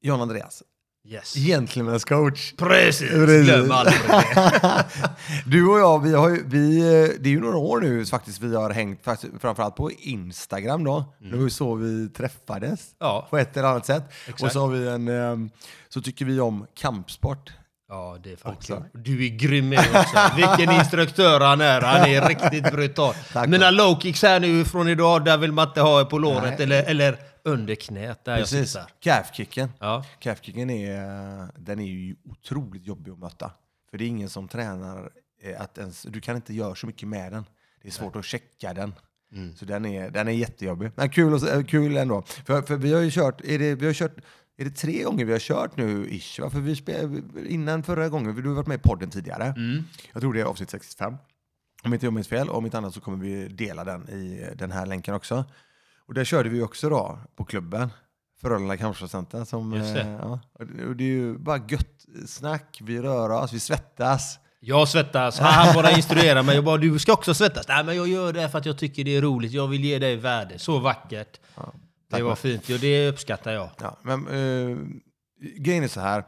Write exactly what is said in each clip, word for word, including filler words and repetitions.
John Andreas. Yes. Gentleman's coach. Precis, glöm aldrig det. Du och jag, vi har ju, vi, det är ju några år nu faktiskt vi har hängt framförallt på Instagram då. Mm. Det var ju så vi träffades ja. på ett eller annat sätt. Exakt. Och så har vi en, så tycker vi om kampsport. Ja, det är faktiskt. Du är grym med också. Vilken instruktör han är. Han är riktigt brutal. Mina low kicks här nu från idag, där vill man inte ha på låret eller, eller under knät där jag Precis. sitter. Calfkicken. Ja. Calfkicken är, den är ju otroligt jobbig att möta. För det är ingen som tränar att ens, du kan inte göra så mycket med den. Det är svårt Nej. att checka den. Mm. Så den är, den är jättejobbig. Men kul, och, kul ändå. För, för vi har ju kört, är det, vi har kört Är det tre gånger vi har kört nu, ish? Va? För vi spel, innan förra gången, du har varit med i podden tidigare. Mm. Jag tror det är avsnitt sextiofem. Om inte jag minns fel, om inte annat så kommer vi dela den i den här länken också. Och där körde vi också då på klubben. Frölunda kampsportcenter som eh, ja, och det är ju bara gött snack, vi rör oss, vi svettas. Jag svettas, han bara instruerar mig. Jag bara, du ska också svettas. Nej, men jag gör det för att jag tycker det är roligt. Jag vill ge dig värde, så vackert. Ja. Det var fint, och det uppskattar jag. Ja, men uh, grejen är så här.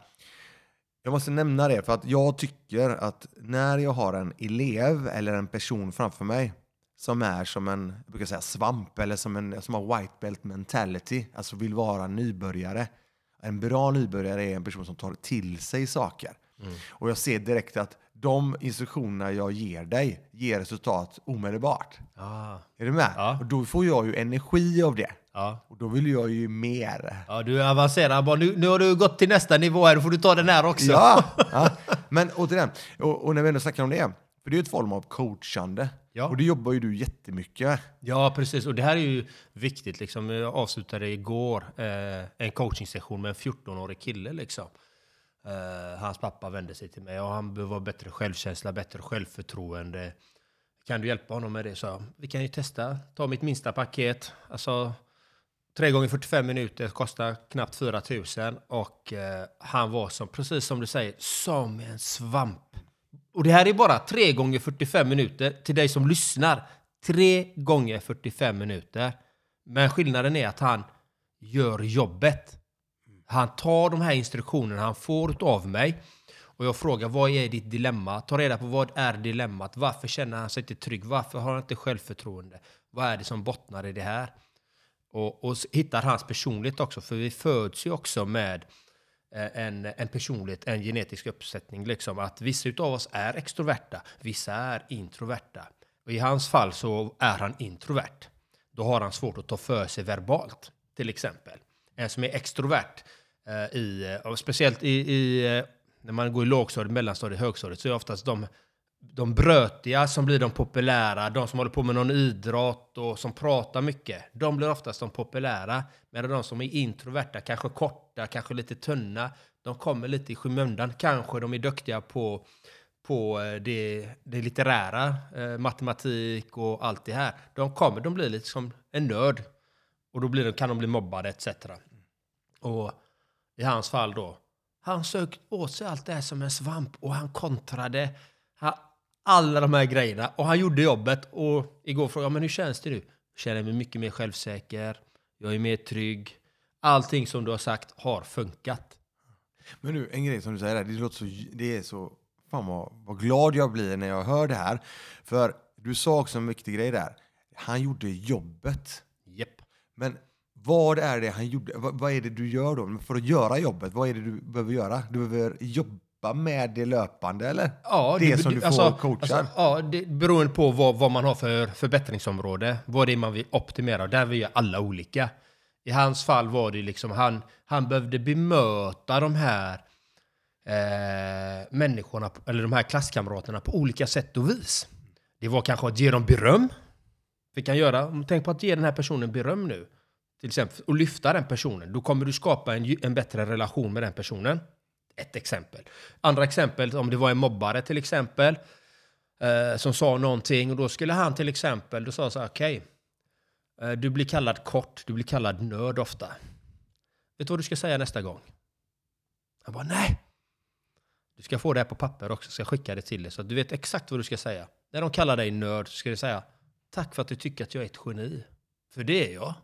Jag måste nämna det för att jag tycker att när jag har en elev eller en person framför mig som är som en, jag brukar säga svamp, eller som en som har white belt mentality, alltså vill vara nybörjare. En bra nybörjare är en person som tar till sig saker. Mm. Och jag ser direkt att de instruktionerna jag ger dig ger resultat omedelbart. Ah. Är du med? Ah. Och då får jag ju energi av det. Ja. Och då vill jag ju mer. Ja, du är avancerad. Bara, nu, nu har du gått till nästa nivå här, då får du ta den här också. Ja, ja. Men återigen, och, och när vi ändå snackar om det, för det är ju ett form av coachande. Ja. Och det jobbar ju du jättemycket med. Ja, precis. Och det här är ju viktigt. Liksom. Jag avslutade igår eh, en coachingsession med en fjorton-årig kille. Liksom. Eh, hans pappa vände sig till mig och han behöver bättre självkänsla, bättre självförtroende. Kan du hjälpa honom med det? Så vi kan ju testa. Ta mitt minsta paket. Alltså tre gånger fyrtiofem minuter kostar knappt fyra tusen. Och eh, han var som, precis som du säger, som en svamp. Och det här är bara tre gånger fyrtiofem minuter till dig som lyssnar. Tre gånger fyrtiofem minuter. Men skillnaden är att han gör jobbet. Han tar de här instruktionerna han får av mig. Och jag frågar, vad är ditt dilemma? Ta reda på vad är dilemmat. Varför känner han sig inte trygg? Varför har han inte självförtroende? Vad är det som bottnar i det här? Och, och hittar hans personlighet också. För vi föds ju också med en, en personlighet, en genetisk uppsättning. Liksom, att vissa av oss är extroverta. Vissa är introverta. Och i hans fall så är han introvert. Då har han svårt att ta för sig verbalt. Till exempel. En som är extrovert. Eh, i, och speciellt i... i när man går i lågstadiet, mellanstadiet, högstadiet så är det oftast de, de brötiga som blir de populära. De som håller på med någon idrott och som pratar mycket. De blir oftast de populära. Medan de som är introverta, kanske korta, kanske lite tunna. De kommer lite i skymundan. Kanske de är duktiga på, på det, det litterära. Eh, matematik och allt det här. De kommer, de blir lite som en nörd. Och då blir de, kan de bli mobbade et cetera. Och i hans fall då. Han sökte åt sig allt det här som en svamp. Och han kontrade alla de här grejerna. Och han gjorde jobbet. Och igår frågade jag, men hur känns det nu? Jag känner mig mycket mer självsäker. Jag är mer trygg. Allting som du har sagt har funkat. Men nu, en grej som du säger där. Det låter så, det är så, fan vad, vad glad jag blir när jag hör det här. För du sa också en viktig grej där. Han gjorde jobbet. Japp. Men vad är det han gjorde? Vad, vad är det du gör då? För att göra jobbet, vad är det du behöver göra? Du behöver jobba med det löpande, eller? Ja, det, det som du alltså, får coacha? Alltså, ja, det beror på vad, vad man har för förbättringsområde. Vad det är man vill optimera. Där vi är alla olika. I hans fall var det liksom, han, han behövde bemöta de här eh, människorna, eller de här klasskamraterna på olika sätt och vis. Det var kanske att ge dem beröm. Vi kan göra, tänk på att ge den här personen beröm nu. Till exempel, och lyfta den personen. Då kommer du skapa en, en bättre relation med den personen. Ett exempel. Andra exempel, om det var en mobbare till exempel. Eh, som sa någonting. Och då skulle han till exempel, då sa så här, okej. Okay, eh, du blir kallad kort, du blir kallad nörd ofta. Vet du vad du ska säga nästa gång? Han bara, nej. Du ska få det här på papper också, så jag skicka det till dig. Så att du vet exakt vad du ska säga. När de kallar dig nörd så ska du säga, tack för att du tycker att jag är ett geni. För det är jag.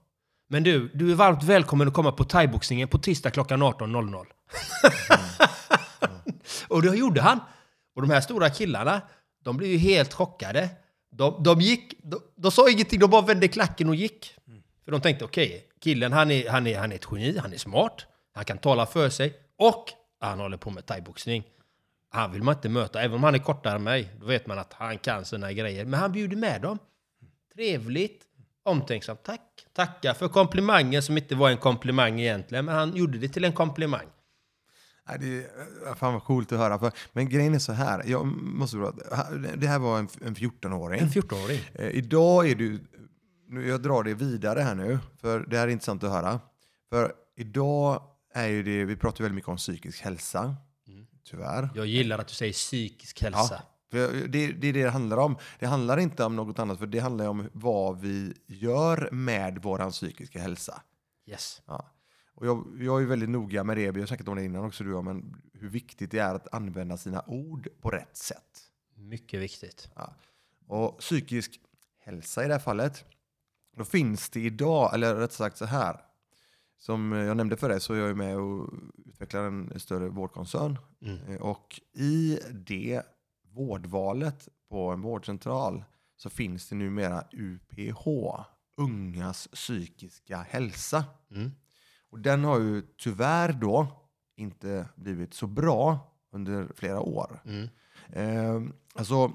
Men du, du är varmt välkommen att komma på thaiboxningen på tisdag klockan arton noll noll. Mm. Mm. Och det gjorde han. Och de här stora killarna, de blev ju helt chockade. De, de gick, de, de sa ingenting, de bara vände klacken och gick. Mm. För de tänkte, okej, okay, killen han är, han, är, han är ett geni, han är smart, han kan tala för sig och han håller på med thaiboxning. Han vill man inte möta, även om han är kortare än mig, då vet man att han kan sina grejer. Men han bjuder med dem. Trevligt, omtänksamt. Tack, tacka för komplimangen som inte var en komplimang egentligen, men han gjorde det till en komplimang. Nej, det är fan vad coolt att höra. För, men grejen är så här. Jag måste bra, det här var en, en fjorton-åring. En fjorton-åring. Eh, idag är du... Nu, jag drar det vidare här nu. För det här är intressant att höra. För idag är ju det... Vi pratar väldigt mycket om psykisk hälsa. Mm. Tyvärr. Jag gillar att du säger psykisk hälsa. Ja, för det, det är det det handlar om. Det handlar inte om något annat. För det handlar om vad vi gör med vår psykiska hälsa. Yes. Ja. Och jag, jag är väldigt noga med det, vi har sagt om det innan också, du, men hur viktigt det är att använda sina ord på rätt sätt. Mycket viktigt. Ja. Och psykisk hälsa i det här fallet, då finns det idag, eller rätt sagt så här, som jag nämnde för dig så är jag med och utvecklar en större vårdkoncern. Mm. Och i det vårdvalet på en vårdcentral så finns det numera U P H, ungas psykiska hälsa. Mm. Och den har ju tyvärr då inte blivit så bra under flera år. Mm. Eh, alltså,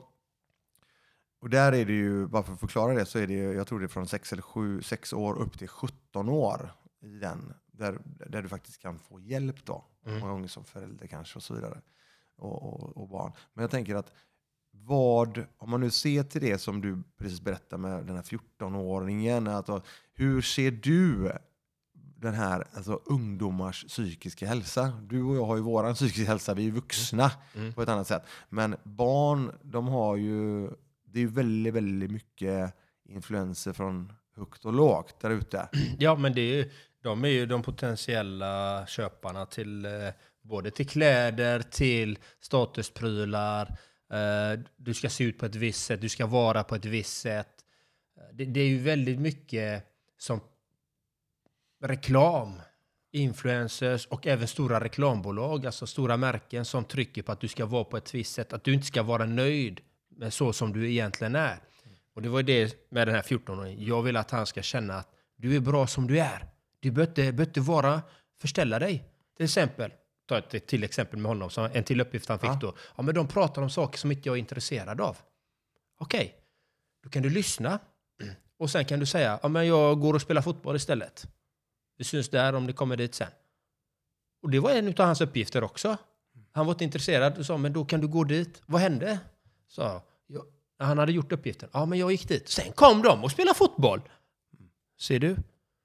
och där är det ju, bara för att förklara det, så är det, jag tror det är från sex eller sju, sex år upp till sjutton år i den. Där, där du faktiskt kan få hjälp då. Mm. Många gånger som förälder kanske och så vidare. Och, och, och barn. Men jag tänker att vad, om man nu ser till det som du precis berättade med den här fjorton-åringen. Att, hur ser du den här alltså, ungdomars psykiska hälsa? Du och jag har ju våran psykiska hälsa, vi är vuxna mm. Mm. på ett annat sätt. Men barn, de har ju, det är ju väldigt, väldigt mycket influenser från högt och lågt där ute. Ja, men det är ju, de är ju de potentiella köparna till eh, både till kläder, till statusprylar. Eh, du ska se ut på ett visst sätt, du ska vara på ett visst sätt. Det, det är ju väldigt mycket som reklam, influencers och även stora reklambolag, alltså stora märken som trycker på att du ska vara på ett visst sätt, att du inte ska vara nöjd med så som du egentligen är. Mm. Och det var det med den här fjorton-åringen. Jag vill att han ska känna att du är bra som du är. Du behöver inte vara, förställa dig. Till exempel, ta ett till exempel med honom, som en till uppgift han fick ja. då. Ja, men de pratar om saker som inte jag är intresserad av. Okej, okay. Då kan du lyssna och sen kan du säga, ja men jag går och spelar fotboll istället. Det syns där om det kommer dit sen. Och det var en av hans uppgifter också. Han var inte intresserad och sa, men då kan du gå dit. Vad hände? Så jag, han hade gjort uppgiften. Ja, men jag gick dit. Sen kom de och spelade fotboll. Ser du?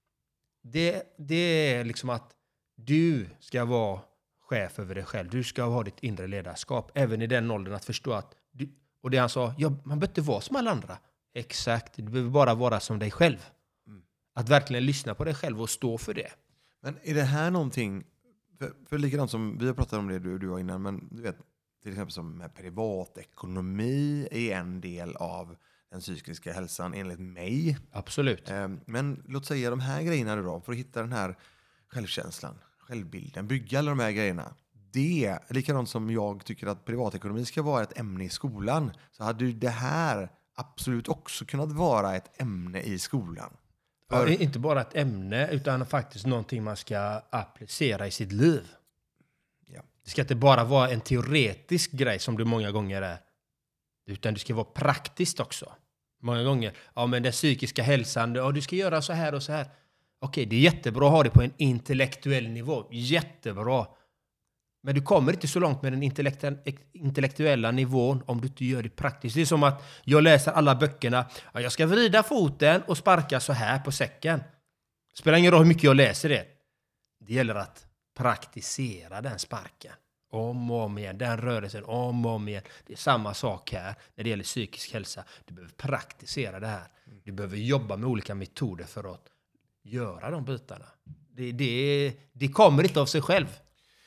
Det, det är liksom att du ska vara chef över dig själv. Du ska ha ditt inre ledarskap. Även i den åldern att förstå att du, och det han sa, ja, man behöver inte vara som alla andra. Exakt, du behöver bara vara som dig själv. Att verkligen lyssna på dig själv och stå för det. Men är det här någonting, för, för likadant som vi har pratat om det du, du var innan, men du vet, till exempel som med privatekonomi är en del av den psykiska hälsan enligt mig. Absolut. Men låt säga de här grejerna då, för att hitta den här självkänslan, självbilden, bygga alla de här grejerna. Det, likadant som jag tycker att privatekonomi ska vara ett ämne i skolan, så hade ju det här absolut också kunnat vara ett ämne i skolan. För... Ja, inte bara ett ämne, utan faktiskt någonting man ska applicera i sitt liv. Ja. Det ska inte bara vara en teoretisk grej som det många gånger är. Utan det ska vara praktiskt också. Många gånger, ja men den psykiska hälsan, ja du ska göra så här och så här. Okej, det är jättebra att ha det på en intellektuell nivå. Jättebra. Men du kommer inte så långt med den intellektuella nivån om du inte gör det praktiskt. Det är som att jag läser alla böckerna. Ja, jag ska vrida foten och sparka så här på säcken. Det spelar ingen roll hur mycket jag läser det. Det gäller att praktisera den sparken. Om och om igen. Den rörelsen om och om igen. Det är samma sak här när det gäller psykisk hälsa. Du behöver praktisera det här. Du behöver jobba med olika metoder för att göra de bitarna. Det, det, det kommer inte av sig själv.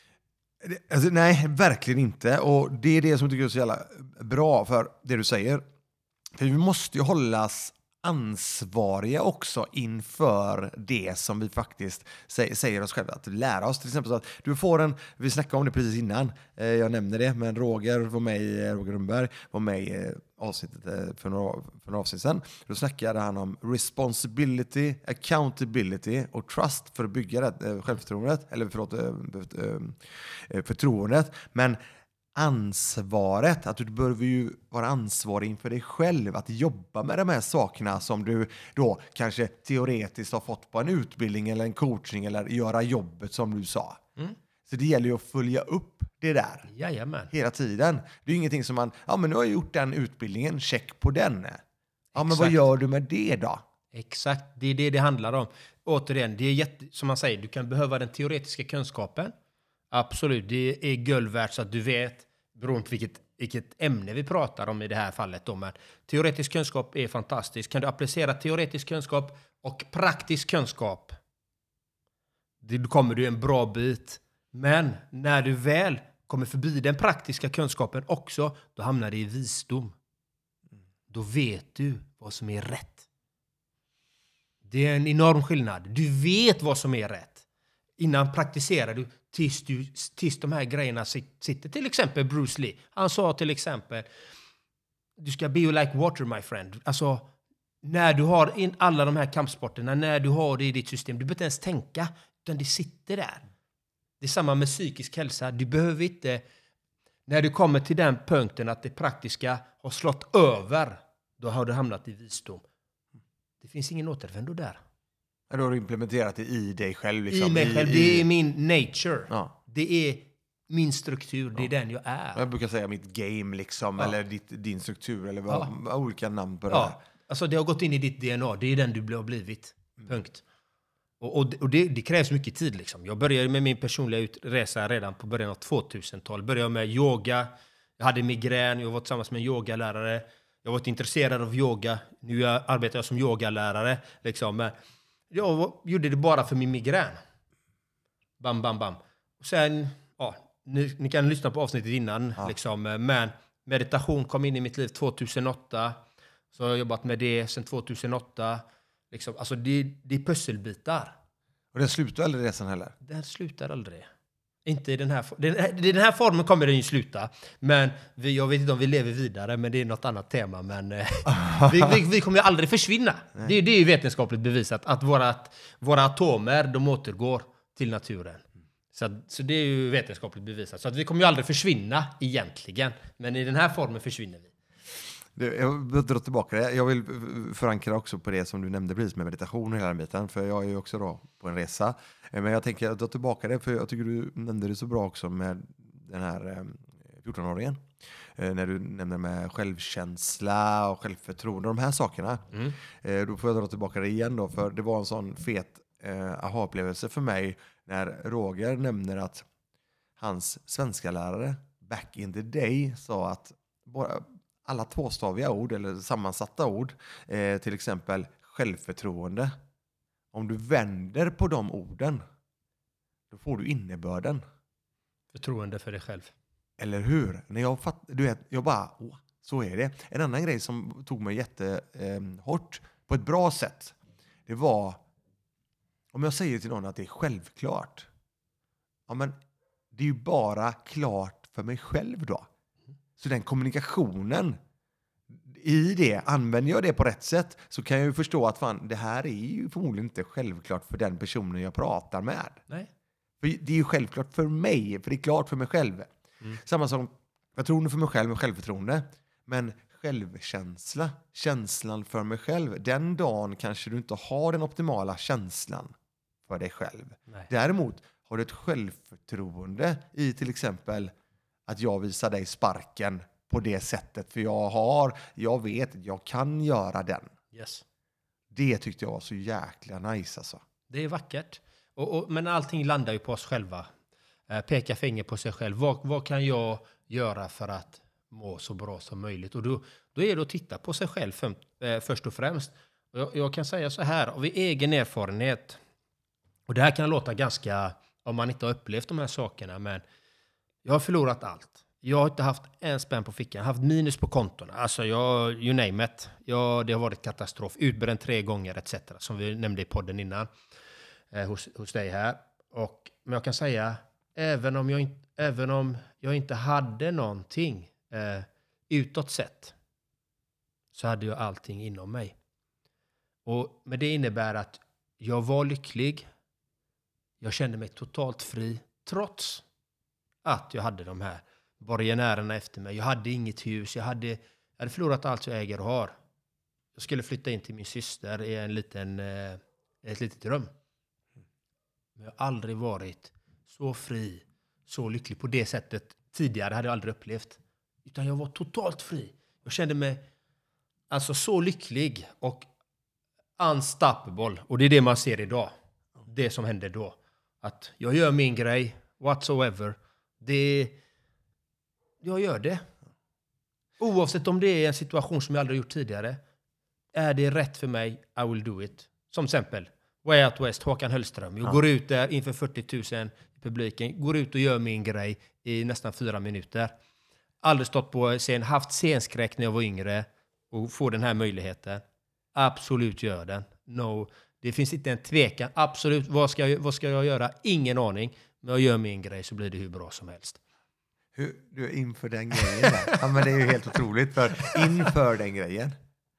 Alltså, nej, verkligen inte. Och det är det som jag tycker är så jävla bra för det du säger. För vi måste ju hållas ansvariga också inför det som vi faktiskt sä- säger oss själva att lära oss. Till exempel så att du får en, vi snackade om det precis innan, eh, jag nämnde det, men Roger var med i, Roger Rundberg var med i eh, avsnittet eh, för, några, för några avsnitt sedan. Då snackade han om responsibility, accountability och trust för att bygga det, eh, självförtroendet, eller förlåt, eh, eh, förtroendet. Men ansvaret, att du behöver ju vara ansvarig inför dig själv att jobba med de här sakerna som du då kanske teoretiskt har fått på en utbildning eller en coaching eller göra jobbet som du sa. Mm. Så det gäller ju att följa upp det där. Jajamän. Hela tiden. Det är ju ingenting som man, ja men nu har jag gjort den utbildningen, check på den. Ja Exakt. Men vad gör du med det då? Exakt, det är det det handlar om. Återigen, det är jätte, som man säger, du kan behöva den teoretiska kunskapen. Absolut, det är guld värt så att du vet, beroende på vilket, vilket ämne vi pratar om i det här fallet. Då, men teoretisk kunskap är fantastiskt. Kan du applicera teoretisk kunskap och praktisk kunskap, då kommer du en bra bit. Men när du väl kommer förbi den praktiska kunskapen också, då hamnar det i visdom. Då vet du vad som är rätt. Det är en enorm skillnad. Du vet vad som är rätt. Innan praktiserar du tills, du, tills de här grejerna sitter. Till exempel Bruce Lee. Han sa till exempel, du ska be you like water my friend. Alltså, när du har in alla de här kampsporterna, när du har det i ditt system, du behöver inte ens tänka, utan det sitter där. Det är samma med psykisk hälsa. Du behöver inte, när du kommer till den punkten att det praktiska har slått över, då har du hamnat i visdom. Det finns ingen återvändo där. Du har implementerat det i dig själv. Liksom. I mig själv. I, det i... är min nature. Ja. Det är min struktur. Det är ja. den jag är. Jag brukar säga mitt game, liksom, ja. eller ditt, din struktur, eller vad, ja. olika namn på det ja. här. Alltså, det har gått in i ditt D N A. Det är den du har blivit. Mm. Punkt. Och, och, och det, det krävs mycket tid. Liksom. Jag började med min personliga utresa redan på början av tvåtusentalet. Började med yoga. Jag hade migrän. Jag var tillsammans med en yogalärare. Jag var intresserad av yoga. Nu arbetar jag som yogalärare. Liksom. Men jag gjorde det bara för min migrän. Bam, bam, bam. Och sen, ja, ni, ni kan lyssna på avsnittet innan. Ja. Liksom, men meditation kom in i mitt liv tvåtusenåtta. Så jag har jobbat med det sedan tvåtusenåtta. Liksom, alltså det, det är pusselbitar. Och den slutar aldrig resan heller? Den slutar aldrig. Inte i den här, den, i den här formen kommer den ju sluta. Men vi, jag vet inte om vi lever vidare, men det är något annat tema. Men vi, vi, vi kommer ju aldrig försvinna. Det, det är ju vetenskapligt bevisat att våra, våra atomer, de återgår till naturen. Så, så det är ju vetenskapligt bevisat. Så att vi kommer ju aldrig försvinna egentligen. Men i den här formen försvinner vi. Jag vill dra tillbaka det. Jag vill förankra också på det som du nämnde precis med meditation och hela den biten. För jag är ju också då på en resa. Men jag tänker dra tillbaka det, för jag tycker du nämnde det så bra också med den här fjortonåringen. När du nämnde med självkänsla och självförtroende och de här sakerna. Mm. Då får jag dra tillbaka det igen då. För det var en sån fet eh, aha-upplevelse för mig när Roger nämner att hans svenska lärare back in the day sa att bara alla tvåstaviga ord eller sammansatta ord, eh, till exempel självförtroende. Om du vänder på de orden, då får du innebörden. Förtroende för dig själv. Eller hur? När jag fatt, du vet, jag bara, åh, så är det. En annan grej som tog mig jättehårt eh, på ett bra sätt, det var, om jag säger till någon att det är självklart, ja men det är ju bara klart för mig själv då. Så den kommunikationen, i det, använder jag det på rätt sätt, så kan jag ju förstå att fan, det här är ju förmodligen inte självklart för den personen jag pratar med. Nej. För det är ju självklart för mig, för det är klart för mig själv. Mm. Samma som förtroende för mig själv med självförtroende. Men självkänsla, känslan för mig själv, den dagen kanske du inte har den optimala känslan för dig själv. Nej. Däremot har du ett självförtroende i till exempel att jag visar dig sparken på det sättet. För jag har, jag vet att jag kan göra den. Yes. Det tyckte jag var så jäkla nice alltså. Det är vackert. Och, och, men allting landar ju på oss själva. Eh, peka finger på sig själv. Vad, vad kan jag göra för att må så bra som möjligt? Och då, då är det att titta på sig själv för, eh, först och främst. Och jag, jag kan säga så här, av egen erfarenhet. Och det här kan låta ganska, om man inte har upplevt de här sakerna, men jag har förlorat allt. Jag har inte haft en spänn på fickan. Jag har haft minus på kontona. Alltså, jag, you name it. Jag, det har varit katastrof. Utbränd tre gånger et cetera. Som vi nämnde i podden innan. Eh, hos, hos dig här. Och, men jag kan säga, även om jag, in, även om jag inte hade någonting eh, utåt sett, så hade jag allting inom mig. Och, men det innebär att jag var lycklig. Jag kände mig totalt fri. Trots att jag hade de här borgenärerna efter mig. Jag hade inget hus. Jag hade, jag hade förlorat allt jag äger och har. Jag skulle flytta in till min syster i en liten, eh, ett litet rum. Men jag har aldrig varit så fri, så lycklig på det sättet. Tidigare hade jag aldrig upplevt. Utan jag var totalt fri. Jag kände mig alltså så lycklig och unstoppable. Och det är det man ser idag. Det som hände då. Att jag gör min grej, whatsoever. Det, jag gör det. Oavsett om det är en situation som jag aldrig gjort tidigare. Är det rätt för mig, I will do it. Som exempel, Way Out West, Håkan Hellström. Jag ja. går ut där inför fyrtio tusen i publiken. Går ut och gör min grej i nästan fyra minuter. Aldrig stått på scen, haft scenskräck när jag var yngre. Och få den här möjligheten. Absolut gör den. No, det finns inte en tvekan. Absolut, vad ska jag, vad ska jag göra? Ingen aning. Men jag gör min grej så blir det hur bra som helst. Hur, du är inför den grejen där. Ja, men det är ju helt otroligt. För inför den grejen.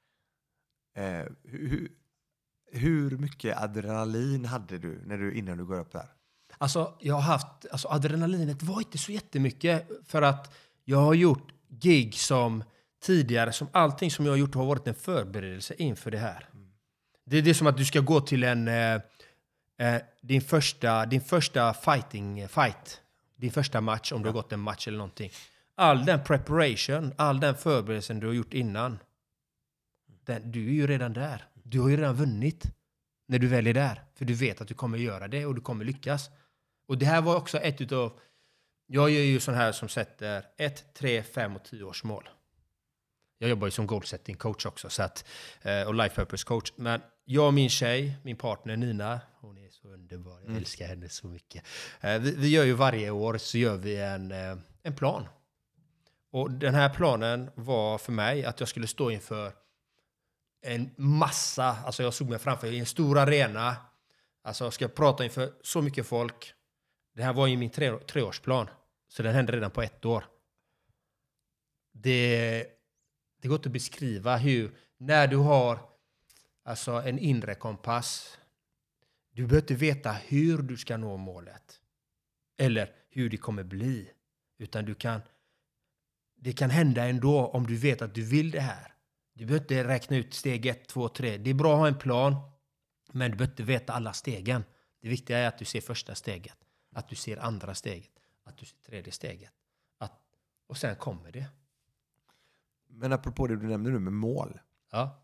Eh, hur, hur mycket adrenalin hade du, när du innan du går upp där? Alltså, jag har haft... Alltså, adrenalinet var inte så jättemycket. För att jag har gjort gig som tidigare. Som allting som jag har gjort har varit en förberedelse inför det här. Mm. Det är det som att du ska gå till en... Eh, eh, din första, din första fighting fight. Din första match, om du har gått en match eller någonting. All den preparation, all den förberedelsen du har gjort innan. Den, du är ju redan där. Du har ju redan vunnit när du väl är där. För du vet att du kommer göra det och du kommer lyckas. Och det här var också ett utav... Jag är ju sån här som sätter ett, tre, fem och tio års mål. Jag jobbar ju som goal setting coach också. Så att, och life purpose coach. Men jag och min tjej, min partner Nina, hon är så underbar. Jag mm. älskar henne så mycket. Vi, vi gör ju varje år så gör vi en, en plan. Och den här planen var för mig att jag skulle stå inför en massa, alltså jag såg mig framför i en stor arena. Alltså jag ska prata inför så mycket folk. Det här var ju min tre, treårsplan. Så den hände redan på ett år. Det, det går inte att beskriva hur, när du har alltså en inre kompass. Du behöver inte veta hur du ska nå målet. Eller hur det kommer bli. Utan du kan, det kan hända ändå om du vet att du vill det här. Du behöver inte räkna ut steg ett, två, tre. Det är bra att ha en plan. Men du behöver inte veta alla stegen. Det viktiga är att du ser första steget. Att du ser andra steget. Att du ser tredje steget. Att, och sen kommer det. Men apropå det du nämnde nu med mål. Ja.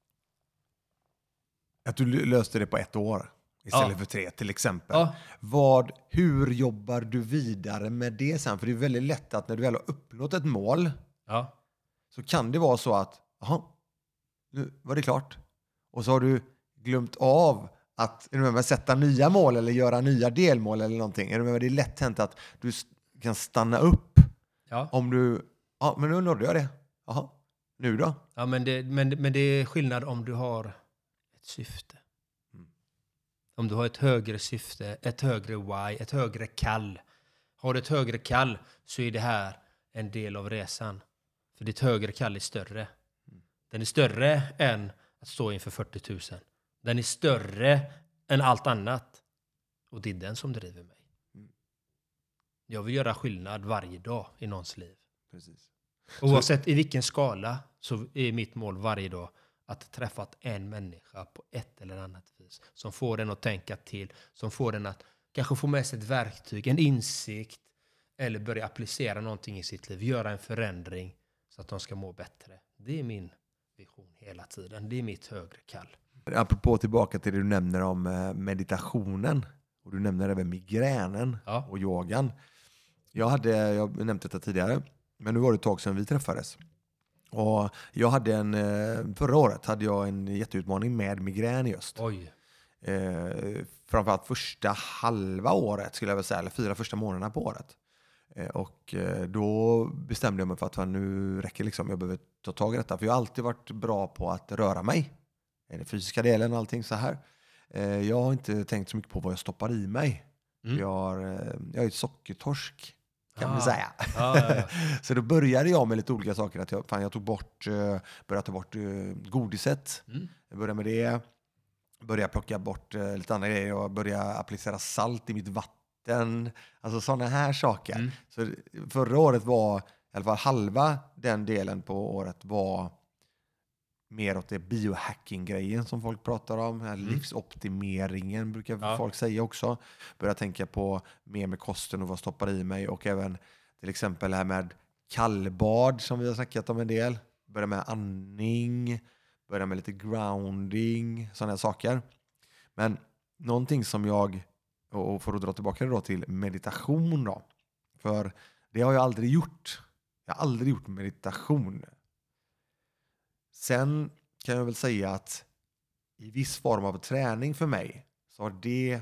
Att du löste det på ett år istället ja. för tre till exempel. Ja. Vad, hur jobbar du vidare med det sen? För det är väldigt lätt att när du väl har uppnått ett mål ja. så kan det vara så att jaha, nu var det klart. Och så har du glömt av att är du med, sätta nya mål eller göra nya delmål eller någonting. Är du med, det är lätt hänt att du kan stanna upp ja. om du, ja men nu nådde jag det. Jaha, nu då? Ja, men det, men, men det är skillnad om du har ett syfte. Mm. Om du har ett högre syfte, ett högre why, ett högre kall. Har du ett högre kall så är det här en del av resan. För ditt högre kall är större. Mm. Den är större än att stå inför fyrtio tusen. Den är större än allt annat. Och det är den som driver mig. Mm. Jag vill göra skillnad varje dag i någons liv. Precis. Oavsett i vilken skala så är mitt mål varje dag att träffa en människa på ett eller annat vis. Som får den att tänka till. Som får den att kanske få med sig ett verktyg, en insikt. Eller börja applicera någonting i sitt liv. Göra en förändring så att de ska må bättre. Det är min vision hela tiden. Det är mitt högre kall. Apropå tillbaka till det du nämner om meditationen. Och du nämner även migränen ja. och yogan. Jag hade, jag nämnt detta tidigare. Men nu var det ett tag sedan vi träffades. Och jag hade en, förra året hade jag en jätteutmaning med migrän just. Oj. Eh, framförallt första halva året skulle jag väl säga. Eller fyra första månaderna på året. Eh, och eh, då bestämde jag mig för att fan, nu räcker liksom, jag behöver ta tag i detta. För jag har alltid varit bra på att röra mig. Den fysiska delen och allting så här. Eh, jag har inte tänkt så mycket på vad jag stoppar i mig. Mm. Jag, har, eh, jag är ett sockertorsk kan Ah. man säga. Ah, ja, ja. Så då började jag med lite olika saker. Att jag, fan, jag tog bort, eh, började ta bort eh, godiset. Mm. Jag började med det. Började plocka bort eh, lite andra grejer. Jag började applicera salt i mitt vatten. Alltså sådana här saker. Mm. Så förra året var, i alla fall halva den delen på året var mer åt det biohacking-grejen som folk pratar om. Mm. Livsoptimeringen brukar ja. folk säga också. Börja tänka på mer med kosten och vad stoppar i mig. Och även till exempel det här med kallbad som vi har snackat om en del. Börja med andning. Börja med lite grounding. Sådana saker. Men någonting som jag, och för att dra tillbaka det då till meditation då. För det har jag aldrig gjort. Jag har aldrig gjort meditation. Sen kan jag väl säga att i viss form av träning för mig så har det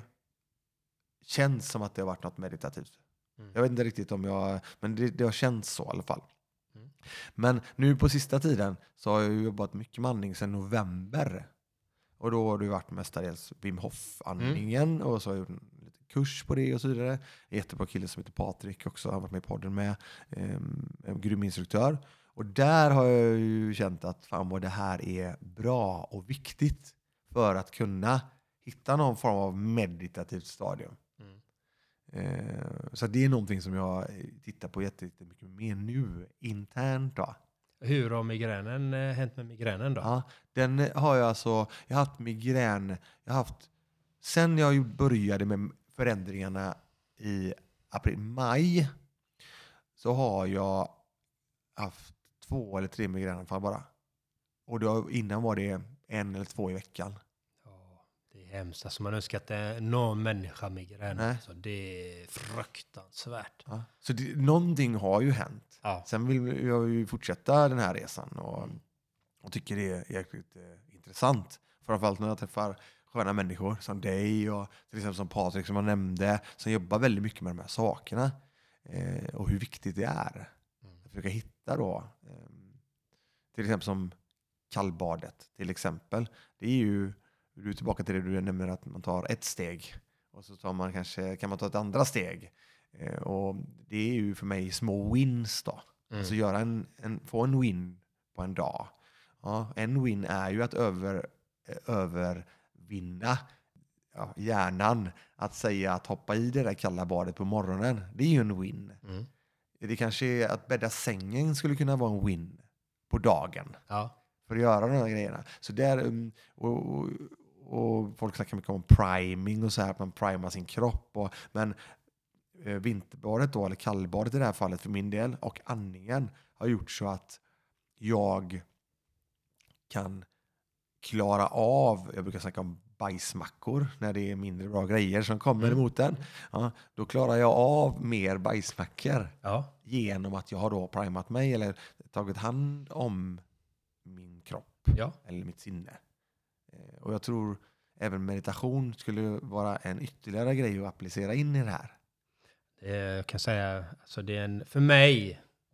känts som att det har varit något meditativt. Mm. Jag vet inte riktigt om jag, men det, det har känts så i alla fall. Mm. Men nu på sista tiden så har jag jobbat mycket med andning sedan november. Och då har det varit mestadels Wim Hof-andningen mm. och så har jag gjort en liten kurs på det och så vidare. En jättebra kille som heter Patrik också har varit med i podden med, um, en grym instruktör. Och där har jag ju känt att fan vad det här är bra och viktigt för att kunna hitta någon form av meditativt stadium. Mm. Eh, så det är någonting som jag tittar på jättemycket mer nu, internt då. Hur har migränen eh, hänt med migränen då? Ja, den har jag alltså, jag har haft migrän, jag har haft, sen jag började med förändringarna i april, maj, så har jag haft två eller tre migränanfall bara. Och då, innan var det en eller två i veckan. Ja, det är hemskt. Alltså man önskar att det är någon människa migrän. Alltså det är fruktansvärt. Ja. Så det, någonting har ju hänt. Ja. Sen vill jag ju fortsätta den här resan och, och tycker det är jäkligt eh, intressant. Framförallt när jag träffar sköna människor som dig och till exempel som Patrik som jag nämnde, som jobbar väldigt mycket med de här sakerna eh, och hur viktigt det är. Försöka hitta då till exempel som kallbadet till exempel. Det är ju, du är tillbaka till det du nämner att man tar ett steg och så tar man kanske, kan man ta ett andra steg. Och det är ju för mig små wins då. Mm. Alltså göra en, en, få en win på en dag. Ja, en win är ju att över, övervinna ja, hjärnan. Att säga att hoppa i det där kalla badet på morgonen. Det är ju en win. Mm. Det kanske är att bädda sängen skulle kunna vara en win på dagen. Ja. För att göra de här grejerna. Så där, och, och, och folk snackar mycket om priming och så här, att man primar sin kropp. Och, men eh, vinterbadet då, eller kallbadet i det här fallet för min del, och andningen har gjort så att jag kan klara av, jag brukar snacka om bajsmackor när det är mindre bra grejer som kommer mm. emot den. Ja, då klarar jag av mer bajsmackor ja. genom att jag har då primat mig eller tagit hand om min kropp ja. eller mitt sinne. Och jag tror även meditation skulle vara en ytterligare grej att applicera in i det här. Jag kan säga, alltså det är en, för mig,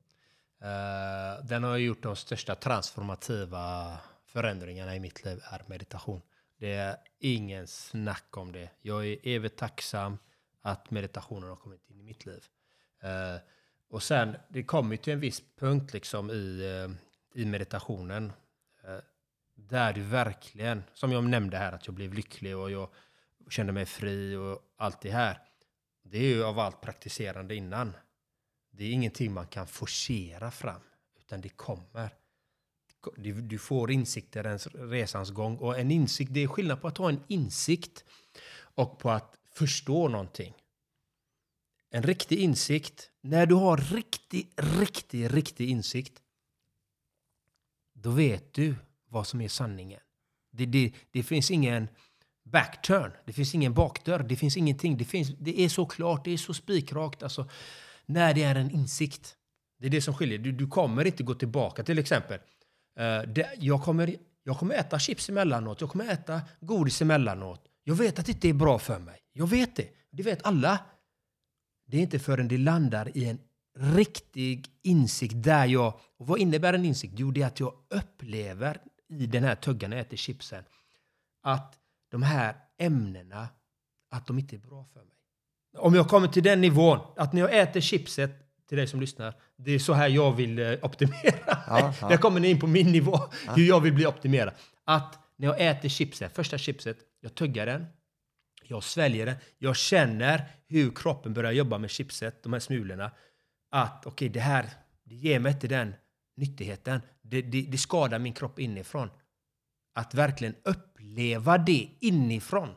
uh, den har gjort de största transformativa förändringarna i mitt liv är meditation. Det är ingen snack om det. Jag är evigt tacksam att meditationen har kommit in i mitt liv. Uh, och sen, det kommer till en viss punkt liksom i, uh, i meditationen uh, där du verkligen, som jag nämnde här, att jag blev lycklig och jag kände mig fri och allt det här. Det är ju av allt praktiserande innan. Det är ingenting man kan forcera fram, utan det kommer. Du får insikter resans gång. Och en insikt, det är skillnad på att ha en insikt och på att förstå någonting. En riktig insikt, när du har riktig, riktig, riktig insikt, då vet du vad som är sanningen. Det, det, det finns ingen backturn, det finns ingen bakdörr, det finns ingenting. Det, finns, det är så klart, det är så spikrakt. Alltså, när det är en insikt, det är det som skiljer. Du, du kommer inte gå tillbaka, till exempel. Uh, det, jag, kommer, jag kommer äta chips emellanåt. Jag kommer äta godis emellanåt. Jag vet att det inte är bra för mig. Jag vet det. Det vet alla. Det är inte förrän det landar i en riktig insikt där jag... Och vad innebär en insikt? Jo, det är att jag upplever i den här tuggan när jag äter chipsen att de här ämnena, att de inte är bra för mig. Om jag kommer till den nivån, att när jag äter chipset, till dig som lyssnar, det är så här jag vill eh, optimera. Ja, ja. Där kommer ni in på min nivå, ja. Hur jag vill bli optimerad. Att när jag äter chipset, första chipset, jag tuggar den, jag sväljer den, jag känner hur kroppen börjar jobba med chipset, de här smulorna. Att okej, okay, det här, det ger mig inte den nyttigheten. Det, det, det skadar min kropp inifrån. Att verkligen uppleva det inifrån.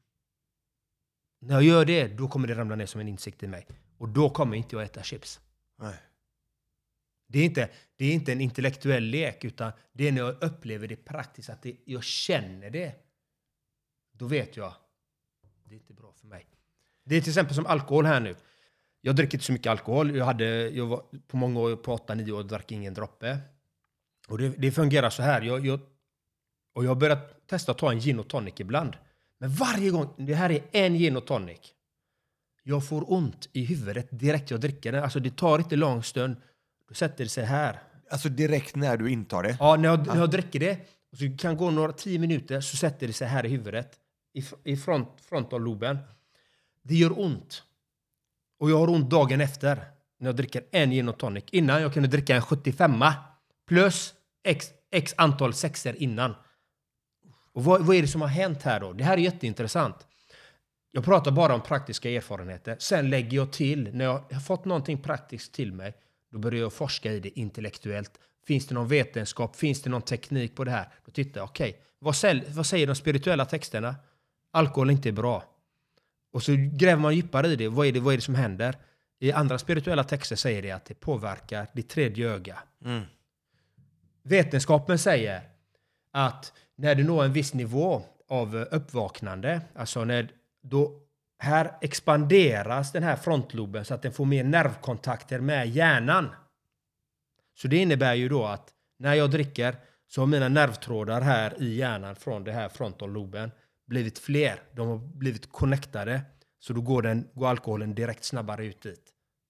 När jag gör det, då kommer det ramla ner som en insikt i mig. Och då kommer inte jag äta chips. Nej. Det är inte, det är inte en intellektuell lek, utan det är när jag upplever det praktiskt, att det, jag känner det. Då vet jag, det är inte bra för mig. Det är till exempel som alkohol här nu. Jag dricker inte så mycket alkohol. Jag, hade, jag var på många år, på åtta nio år, drack ingen droppe. Och det, det fungerar så här. Jag, jag, och jag har börjat testa att ta en gin och tonic ibland. Men varje gång, det här är en gin och tonic. Jag får ont i huvudet direkt jag dricker den. Alltså det tar inte lång stund. Då sätter det sig här. Alltså direkt när du intar det? Ja, när jag, ja. när jag dricker det. Och så kan gå några tio minuter, så sätter det sig här i huvudet. I, i front, frontalloben. Det gör ont. Och jag har ont dagen efter. När jag dricker en gin och tonic. Innan jag kunde dricka en sjuttiofem. Plus x, x antal sexer innan. Och vad, vad är det som har hänt här då? Det här är jätteintressant. Jag pratar bara om praktiska erfarenheter. Sen lägger jag till, när jag har fått någonting praktiskt till mig, då börjar jag forska i det intellektuellt. Finns det någon vetenskap? Finns det någon teknik på det här? Då tittar jag, okej, okay, vad, vad säger de spirituella texterna? Alkohol inte är bra. Och så gräver man djupare i det. Vad är det, vad är det som händer? I andra spirituella texter säger det att det påverkar det tredje öga. Mm. Vetenskapen säger att när du når en viss nivå av uppvaknande, alltså när då här expanderas den här frontloben så att den får mer nervkontakter med hjärnan. Så det innebär ju då att när jag dricker så har mina nervtrådar här i hjärnan från det här frontalloben blivit fler. De har blivit connectade. Så då går, den, går alkoholen direkt snabbare ut dit.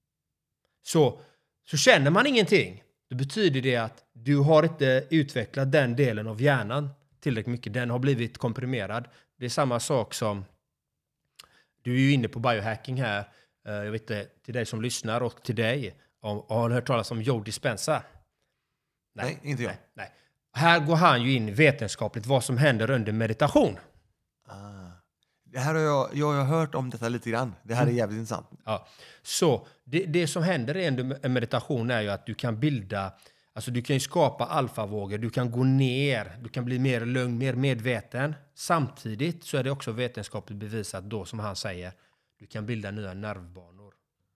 Så, så känner man ingenting, då betyder det att du har inte utvecklat den delen av hjärnan tillräckligt mycket. Den har blivit komprimerad. Det är samma sak som, du är ju inne på biohacking här. Jag vet inte, till dig som lyssnar och till dig. Har du hört talas om Joe Dispenza? Nej, nej inte jag. Nej, nej. Här går han ju in vetenskapligt vad som händer under meditation. Ah. Det här har jag, jag har hört om detta lite grann. Det här är jävligt intressant. Ja. Så det, det som händer i en meditation är ju att du kan bilda, alltså du kan ju skapa alfavågor, du kan gå ner, du kan bli mer lugn, mer medveten. Samtidigt så är det också vetenskapligt bevisat då, som han säger, du kan bilda nya nervbanor.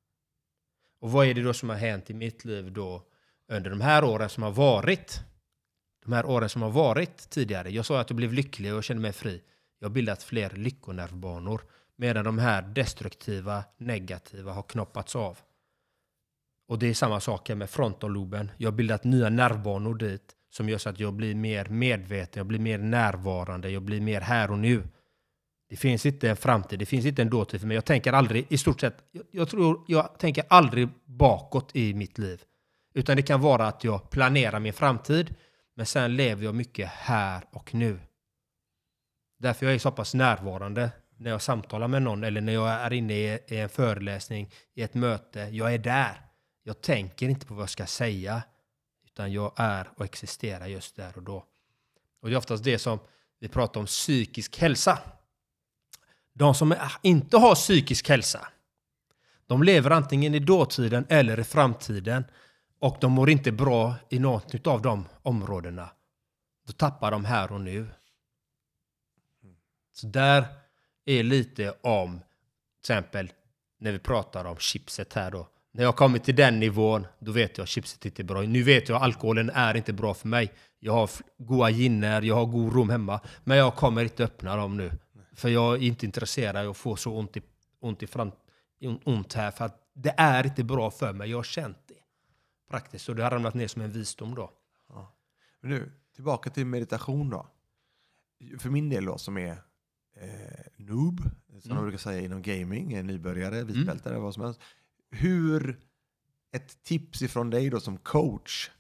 Och vad är det då som har hänt i mitt liv då under de här åren som har varit? De här åren som har varit tidigare. Jag sa att jag blev lycklig och jag kände mig fri. Jag har bildat fler lyckonervbanor medan de här destruktiva, negativa har knoppats av. Och det är samma sak med frontalloben. Jag har bildat nya nervbanor dit som gör så att jag blir mer medveten, jag blir mer närvarande, jag blir mer här och nu. Det finns inte en framtid, det finns inte en dåtid för mig. Jag tänker aldrig, i stort sett, jag, jag tror, jag tänker aldrig bakåt i mitt liv. Utan det kan vara att jag planerar min framtid, men sen lever jag mycket här och nu. Därför jag är så pass närvarande när jag samtalar med någon eller när jag är inne i en föreläsning, i ett möte. Jag är där. Jag tänker inte på vad jag ska säga, utan jag är och existerar just där och då. Och det är oftast det som vi pratar om, psykisk hälsa. De som inte har psykisk hälsa, de lever antingen i dåtiden eller i framtiden och de mår inte bra i något av de områdena. Då tappar de här och nu. Så där är lite om, till exempel när vi pratar om chipset här då. När jag kommer till den nivån, då vet jag att chipset inte är bra. Nu vet jag att alkoholen är inte bra för mig. Jag har goda ginner, jag har god rom hemma. Men jag kommer inte öppna dem nu. För jag är inte intresserad av att få så ont i, ont i fram, ont här. För att det är inte bra för mig. Jag har känt det praktiskt. Och det har ramlat ner som en visdom då. Ja. Men nu, tillbaka till meditation då. För min del då, som är eh, noob, som mm. man brukar säga inom gaming, en nybörjare, vitbältare, mm. vad som helst. Hur ett tips ifrån dig då som coach.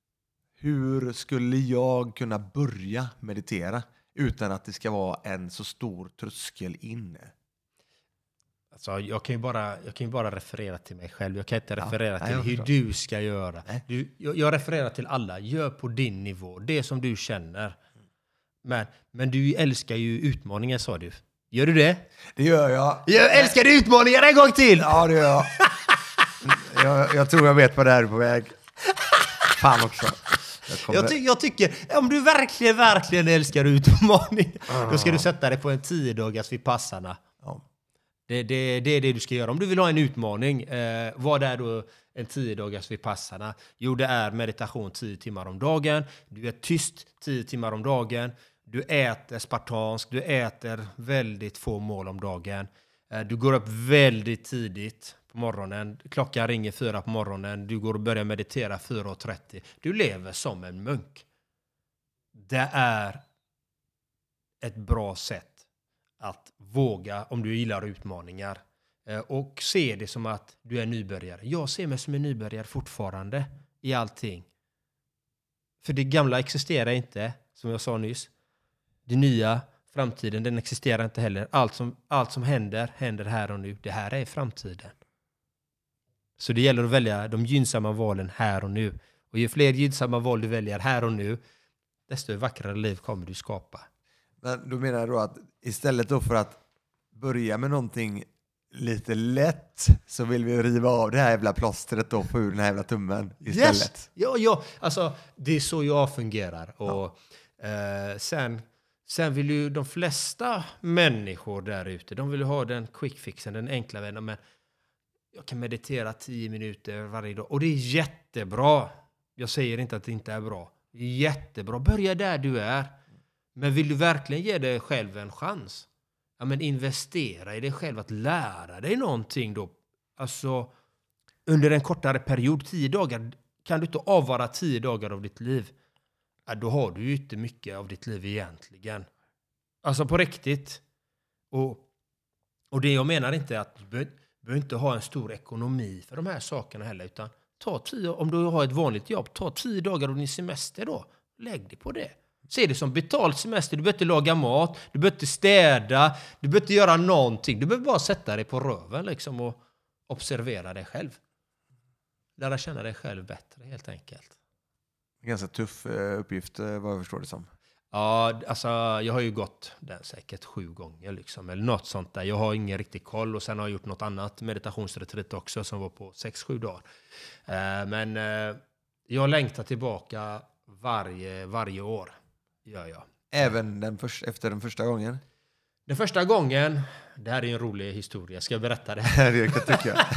Hur skulle jag kunna börja meditera utan att det ska vara en så stor tröskel in? Alltså, jag kan ju bara, jag kan ju bara referera till mig själv. Jag kan inte referera ja, till hur förstår. du ska göra. Du, jag, jag refererar till alla. Gör på din nivå. Det som du känner. Men, men du älskar ju utmaningar, sa du. Gör du det? Det gör jag. Jag älskar utmaningar en gång till! Ja, det gör jag. jag. Jag tror jag vet vad det är på väg. Fan också. Jag, kommer... jag, ty- jag tycker, om du verkligen, verkligen älskar utmaningar, uh. då ska du sätta dig på en tio dagars vipassana. Ja. Det, det, det är det du ska göra. Om du vill ha en utmaning, eh, vad är då en tio dagars vipassana? Jo, det är meditation tio timmar om dagen. Du är tyst tio timmar om dagen. Du äter spartansk. Du äter väldigt få mål om dagen. Eh, du går upp väldigt tidigt på morgonen. Klockan ringer fyra på morgonen. Du går och börjar meditera fyra och trettio. Du lever som en munk. Det är ett bra sätt att våga, om du gillar utmaningar, och se det som att du är nybörjare. Jag ser mig som en nybörjare fortfarande i allting. För det gamla existerar inte, som jag sa nyss. Det nya, framtiden, den existerar inte heller. Allt som, allt som händer, händer här och nu. Det här är framtiden. Så det gäller att välja de gynnsamma valen här och nu. Och ju fler gynnsamma val du väljer här och nu, desto vackrare liv kommer du skapa. Men du menar då att istället då för att börja med någonting lite lätt så vill vi riva av det här jävla plåstret och få ur den här jävla tummen istället? Yes! Ja, ja, alltså det är så jag fungerar. Och ja. eh, sen, sen vill ju de flesta människor där ute, de vill ha den quick fixen, den enkla vägen. Men jag kan meditera tio minuter varje dag. Och det är jättebra. Jag säger inte att det inte är bra. Det är jättebra. Börja där du är. Men vill du verkligen ge dig själv en chans? Ja, men investera i dig själv, att lära dig någonting då. Alltså, under en kortare period, tio dagar, kan du inte avvara tio dagar av ditt liv. Ja, då har du ju inte mycket av ditt liv egentligen. Alltså på riktigt. Och, och det jag menar inte att du behöver, behöver inte ha en stor ekonomi för de här sakerna heller. Utan ta tio, om du har ett vanligt jobb, ta tio dagar av din semester då. Lägg dig på det. Se det som betalt semester. Du behöver inte laga mat. Du behöver inte städa. Du behöver inte göra någonting. Du behöver bara sätta dig på röven liksom och observera dig själv. Lära känna dig själv bättre helt enkelt. Ganska tuff uppgift vad jag förstår det som. Ja, alltså jag har ju gått den säkert sju gånger liksom. Eller något sånt där. Jag har ingen riktig koll. Och sen har jag gjort något annat meditationsretreat också som var på sex sju dagar. Men jag längtar tillbaka varje, varje år. Ja, ja. Även den för, efter den första gången? Den första gången, det här är en rolig historia, ska jag berätta det? Det kan jag tycka.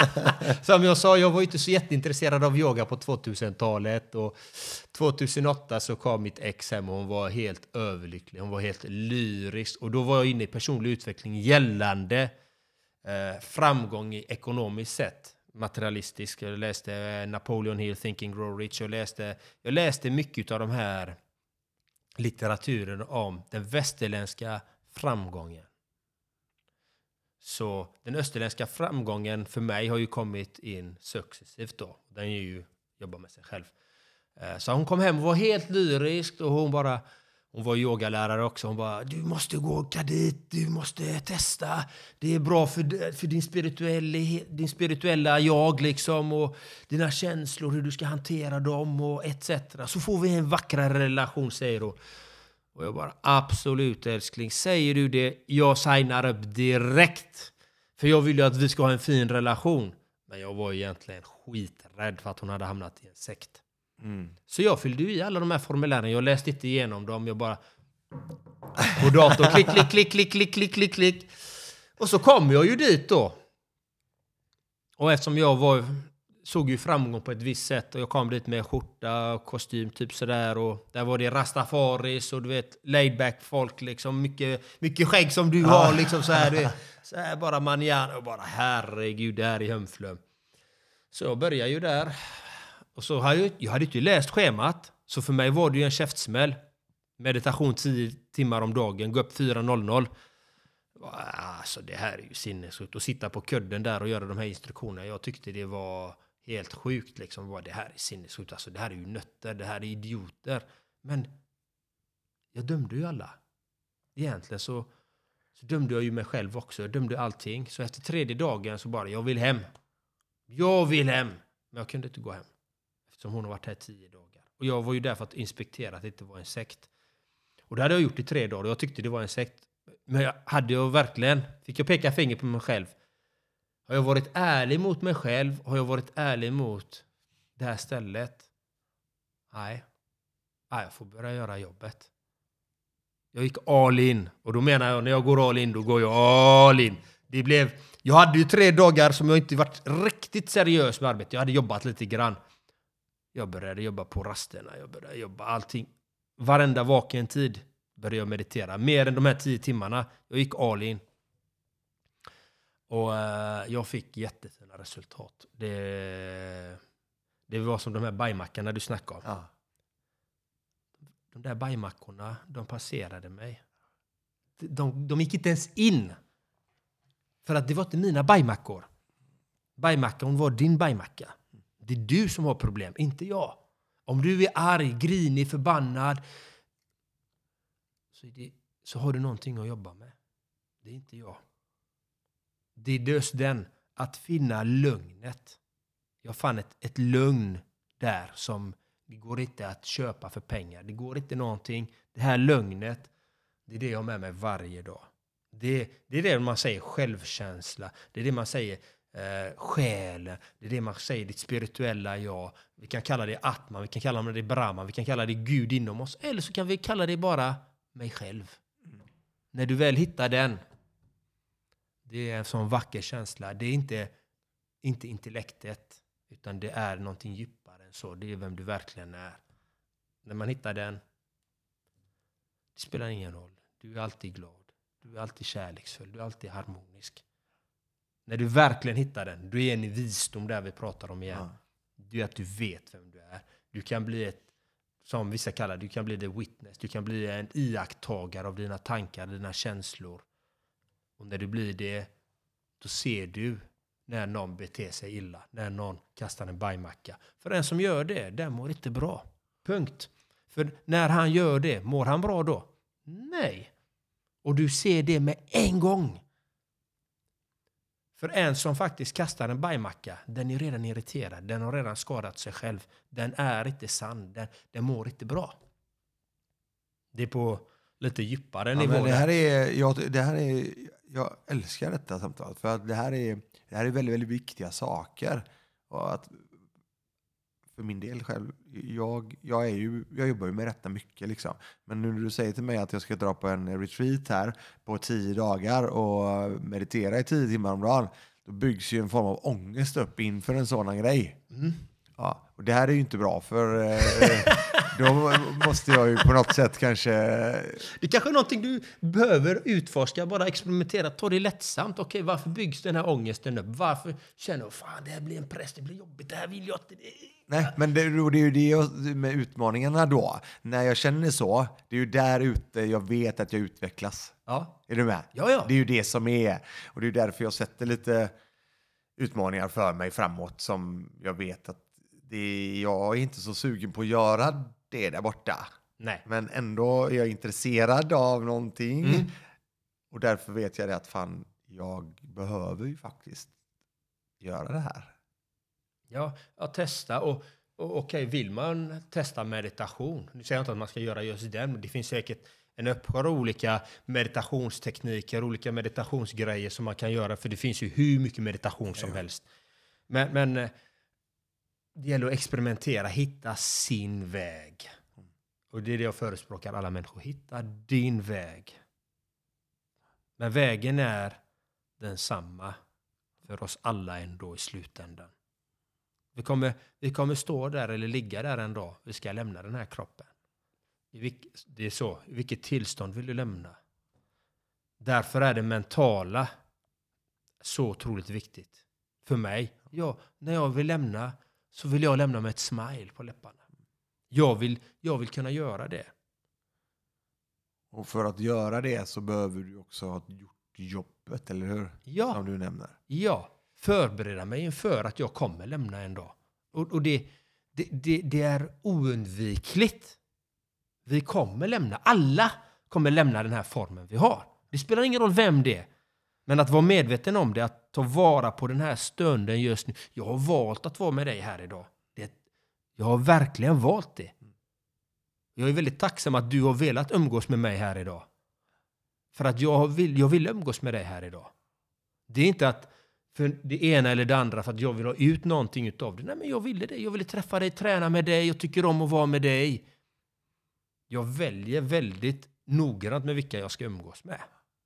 Som jag sa, jag var inte så jätteintresserad av yoga på tvåtusentalet. Och tvåtusenåtta så kom mitt ex hem och hon var helt överlycklig. Hon var helt lyrisk. Och då var jag inne i personlig utveckling gällande eh, framgång i ekonomiskt sätt. Materialistisk. Jag läste Napoleon Hill, Think and Grow Rich. Jag läste, jag läste mycket av de här litteraturen om den västerländska framgången. Så den österländska framgången för mig har ju kommit in successivt då. Den är ju jobbar med sig själv. Så hon kom hem och var helt lyrisk och hon bara, hon var yogalärare också. Hon bara, du måste gå och åka dit, du måste testa. Det är bra för, för din, spirituella, din spirituella jag liksom och dina känslor, hur du ska hantera dem och et cetera. Så får vi en vackrare relation, säger hon. Och jag bara, absolut älskling, säger du det, jag signar upp direkt. För jag vill ju att vi ska ha en fin relation. Men jag var egentligen skiträdd för att hon hade hamnat i en sekt. Mm. Så jag fyllde i alla de här formulären. Jag läste inte igenom dem. Jag bara på datorn, klick, klick, klick, klick, klick, klick, klick, klick. Och så kom jag ju dit då. Och eftersom jag var, såg ju framgång på ett visst sätt. Och jag kom dit med skjorta och kostym typ sådär. Och där var det rastafaris och du vet, laid back folk liksom. Mycket, mycket skägg som du har liksom så här. Du vet, så här bara manjana och bara herregud, det här i Hömflöm. Så jag började ju där. Och så hade jag, jag hade inte läst schemat. Så för mig var det ju en käftsmäll. Meditation tio timmar om dagen. Gå upp fyra noll noll. Alltså det här är ju sinnessjukt. Att sitta på kudden där och göra de här instruktionerna. Jag tyckte det var helt sjukt liksom. Vad det här är sinnessjukt. Alltså, det här är ju nötter, det här är idioter. Men jag dömde ju alla. Egentligen så, så dömde jag ju mig själv också. Jag dömde allting. Så efter tredje dagen så bara, jag vill hem. Jag vill hem. Men jag kunde inte gå hem. Eftersom hon har varit här tio dagar. Och jag var ju där för att inspektera att det inte var en sekt. Och det hade jag gjort i tre dagar. Och jag tyckte det var en sekt. Men jag, hade jag verkligen, fick jag peka finger på mig själv. Har jag varit ärlig mot mig själv? Har jag varit ärlig mot det här stället? Nej. Nej, jag får börja göra jobbet. Jag gick all in. Och då menar jag, när jag går all in, då går jag all in. Det blev, jag hade ju tre dagar som jag inte varit riktigt seriös med arbete. Jag hade jobbat lite grann. Jag började jobba på rasterna. Jag började jobba allting. Varenda vaken tid började jag meditera. Mer än de här tio timmarna. Jag gick all in. Och uh, jag fick jättefina resultat. Det, det var som de här bajmackorna du snackade om. Ja. De där bajmackorna, de passerade mig. De, de, de gick inte ens in. För att det var inte mina bajmackor. Bajmackan var din bajmacka. Det är du som har problem, inte jag. Om du är arg, grinig, förbannad, så, är det, så har du någonting att jobba med. Det är inte jag. Det är just den, att finna lugnet. Jag fann ett, ett lugn där som det går inte att köpa för pengar. Det går inte någonting. Det här lugnet, det är det jag har med mig varje dag. Det, det är det man säger självkänsla. Det är det man säger eh, själen. Det är det man säger ditt spirituella jag. Vi kan kalla det Atman, vi kan kalla det Brahman, vi kan kalla det Gud inom oss. Eller så kan vi kalla det bara mig själv. Mm. När du väl hittar den, det är en sån vacker känsla. Det är inte, inte intellektet, utan det är någonting djupare än så. Det är vem du verkligen är. När man hittar den, det spelar ingen roll. Du är alltid glad. Du är alltid kärleksfull. Du är alltid harmonisk. När du verkligen hittar den, du är en i visdom där vi pratar om igen. Ja. Du är att du vet vem du är. Du kan bli ett, som vissa kallar, du kan bli the witness. Du kan bli en iakttagare av dina tankar, dina känslor. Och när du blir det, då ser du när någon beter sig illa. När någon kastar en bajmacka. För den som gör det, den mår inte bra. Punkt. För när han gör det, mår han bra då? Nej. Och du ser det med en gång. För en som faktiskt kastar en bajmacka, den är redan irriterad. Den har redan skadat sig själv. Den är inte sann. Den, den mår inte bra. Det är på lite djupare ja, nivå. Men det här är, jag, det här är, jag älskar detta samtalet. För att det här är, det här är väldigt, väldigt viktiga saker. Och att, för min del själv, jag, jag, är ju, jag jobbar ju med detta mycket. Liksom. Men nu när du säger till mig att jag ska dra på en retreat här på tio dagar och meditera i tio timmar om dagen, då byggs ju en form av ångest upp inför en sådan grej. Mm. Ja, och det här är ju inte bra, för eh, då måste jag ju på något sätt kanske... Det kanske är någonting du behöver utforska, bara experimentera, ta det lättsamt. Okej, varför byggs den här ångesten upp? Varför känner jag, fan, det här blir en press, det blir jobbigt, det här vill jag inte... Nej, men det, det är ju det med utmaningarna då. När jag känner så, det är ju där ute jag vet att jag utvecklas. Ja. Är du med? Ja, ja. Det är ju det som är. Och det är därför jag sätter lite utmaningar för mig framåt som jag vet att det, jag är inte så sugen på att göra det där borta. Nej. Men ändå är jag intresserad av någonting. Mm. Och därför vet jag det att fan, jag behöver ju faktiskt göra det här. Ja, att testa. Och, och okej, vill man testa meditation? Nu säger jag inte att man ska göra just den, men det finns säkert en uppsjö av olika meditationstekniker, olika meditationsgrejer som man kan göra. För det finns ju hur mycket meditation som helst. Men, men det gäller att experimentera, hitta sin väg. Och det är det jag förespråkar alla människor. Hitta din väg. Men vägen är densamma för oss alla ändå i slutändan. Vi kommer, vi kommer stå där eller ligga där en dag. Vi ska lämna den här kroppen. Det är så. I vilket tillstånd vill du lämna? Därför är det mentala så otroligt viktigt. För mig. Ja, när jag vill lämna så vill jag lämna med ett smile på läpparna. Jag vill, jag vill kunna göra det. Och för att göra det så behöver du också ha gjort jobbet, eller hur? Ja. Som du nämner. Ja. Förbereda mig inför att jag kommer lämna en dag. Och, och det, det, det, det är oundvikligt. Vi kommer lämna, alla kommer lämna den här formen vi har. Det spelar ingen roll vem det är. Men att vara medveten om det, att ta vara på den här stunden just nu. Jag har valt att vara med dig här idag. Det, jag har verkligen valt det. Jag är väldigt tacksam att du har velat umgås med mig här idag. För att jag vill, jag vill umgås med dig här idag. Det är inte att för det ena eller det andra för att jag vill ha ut någonting utav det. Nej, men jag ville det. Jag ville träffa dig, träna med dig. Jag tycker om att vara med dig. Jag väljer väldigt noggrant med vilka jag ska umgås med.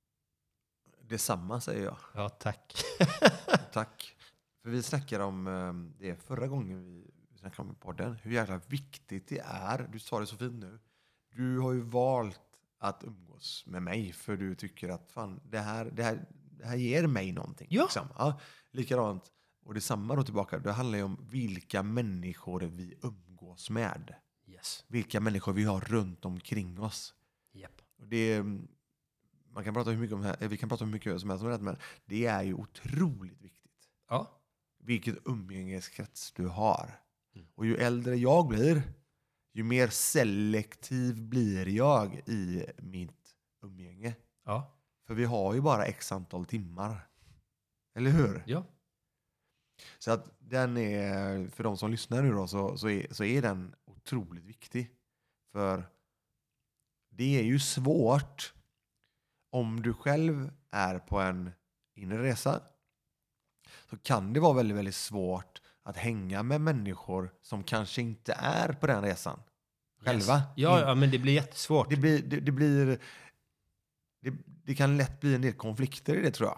Detsamma säger jag. Ja, tack. Tack. För vi snackade om det förra gången vi snackade om podden. Hur jävla viktigt det är. Du sa det så fint nu. Du har ju valt att umgås med mig för du tycker att fan, det här, det här, det här ger mig någonting. Ja. Liksom. Ja, likadant. Och detsamma då tillbaka. Det handlar ju om vilka människor vi umgås med. Yes. Vilka människor vi har runt omkring oss. Yep. Och det, man kan prata hur mycket om det här, vi kan prata hur mycket som helst om det, men det är ju otroligt viktigt. Ja. Vilket umgängeskrets du har. Mm. Och ju äldre jag blir, ju mer selektiv blir jag i mitt umgänge. Ja. För vi har ju bara x antal timmar. Eller hur? Ja. Så att den är, för de som lyssnar nu då, så, så, är, så är den otroligt viktig. För det är ju svårt om du själv är på en inre resa. Så kan det vara väldigt, väldigt svårt att hänga med människor som kanske inte är på den resan. Själva. Yes. Ja, ja, men det blir jättesvårt. Det, blir, det, det, blir, det, det kan lätt bli en del konflikter i det, tror jag.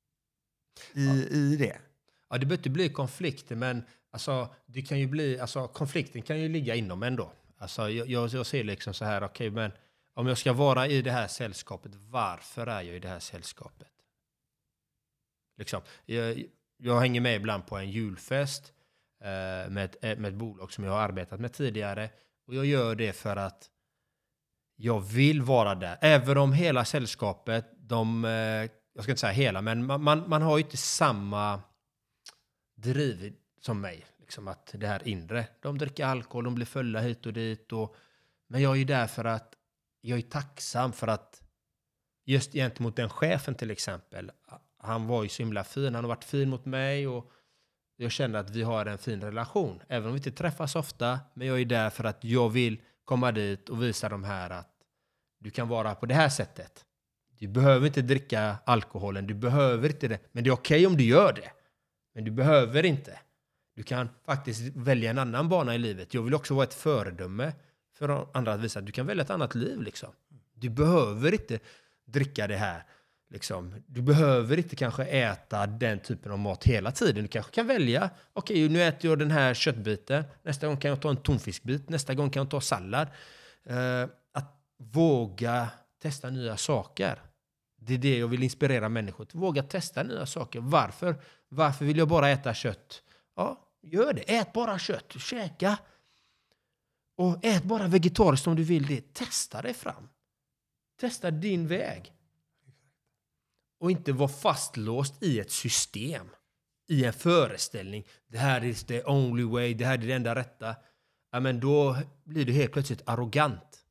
I, ja. i det. Ja, det behöver inte bli konflikter, men alltså, det kan ju bli, alltså, konflikten kan ju ligga inom ändå. Alltså, jag, jag, jag ser liksom så här, okej, okay, men om jag ska vara i det här sällskapet, varför är jag i det här sällskapet? Liksom, jag, jag hänger med ibland på en julfest eh, med, ett, med ett bolag som jag har arbetat med tidigare. Och jag gör det för att jag vill vara där. Även om hela sällskapet, de, eh, jag ska inte säga hela, men man, man, man har ju inte samma driv som mig. Liksom att det här inre. De dricker alkohol, de blir fulla hit och dit. Och, men jag är ju där för att jag är tacksam för att just gentemot den chefen till exempel. Han var ju så himla fin. Han har varit fin mot mig och jag känner att vi har en fin relation. Även om vi inte träffas ofta. Men jag är där för att jag vill komma dit och visa dem här att du kan vara på det här sättet. Du behöver inte dricka alkoholen. Du behöver inte det. Men det är okej om du gör det. Men du behöver inte. Du kan faktiskt välja en annan bana i livet. Jag vill också vara ett föredöme för andra att visa att du kan välja ett annat liv. Liksom. Du behöver inte dricka det här. Liksom. Du behöver inte kanske äta den typen av mat hela tiden. Du kanske kan välja. Okej, nu äter jag den här köttbiten. Nästa gång kan jag ta en tonfiskbit. Nästa gång kan jag ta sallad. Uh, att våga testa nya saker. Det är det jag vill inspirera människor till. Våga testa nya saker. Varför? Varför vill jag bara äta kött? Ja, gör det. Ät bara kött. Käka. Och ät bara vegetariskt om du vill det. Testa dig fram. Testa din väg. Och inte vara fastlåst i ett system. I en föreställning. Det här är the only way. Det här är det enda rätta. Ja, men då blir du helt plötsligt arrogant.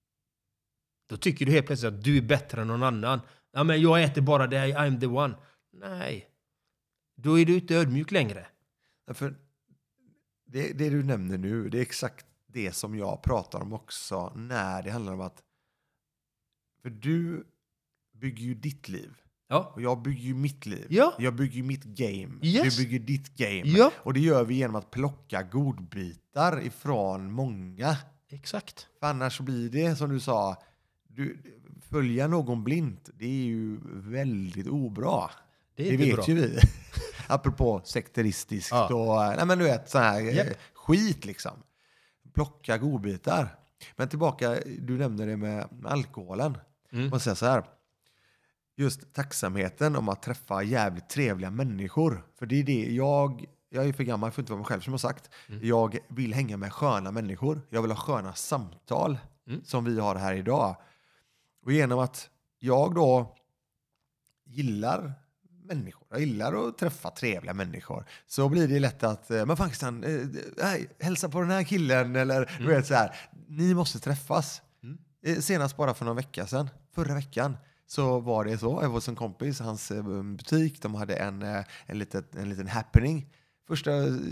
Då tycker du helt plötsligt att du är bättre än någon annan. Ja, men jag äter bara det. I'm the one. Nej. Då är du inte ödmjuk längre. Ja, för det, det du nämner nu, det är exakt det som jag pratar om också när det handlar om att för du bygger ju ditt liv. Ja. Och jag bygger ju mitt liv. Ja. Jag bygger ju mitt game. Yes. Du bygger ditt game. Ja. Och det gör vi genom att plocka godbitar ifrån många. Exakt. För annars så blir det, som du sa, du, följa någon blint, det är ju väldigt obra. Det, är det vet bra. ju vi. Apropå sekteristiskt ja. och nej men du vet så här yep. skit liksom. Plocka godbitar. Men tillbaka, du nämnde det med, med alkoholen. Mm. Och säga så här. Just tacksamheten om att träffa jävligt trevliga människor. För det är det jag jag är för gammal för att inte vara mig själv som har sagt. Mm. Jag vill hänga med sköna människor. Jag vill ha sköna samtal mm. som vi har här idag. Och genom att jag då gillar människor. Jag gillar att träffa trevliga människor. Så blir det lätt att, men faktiskt, äh, hälsa på den här killen eller mm. du vet så här. Ni måste träffas. Mm. Senast bara för några vecka sedan, förra veckan, så var det så. Jag var hos en kompis, hans butik, de hade en, en, liten, en liten happening. Första,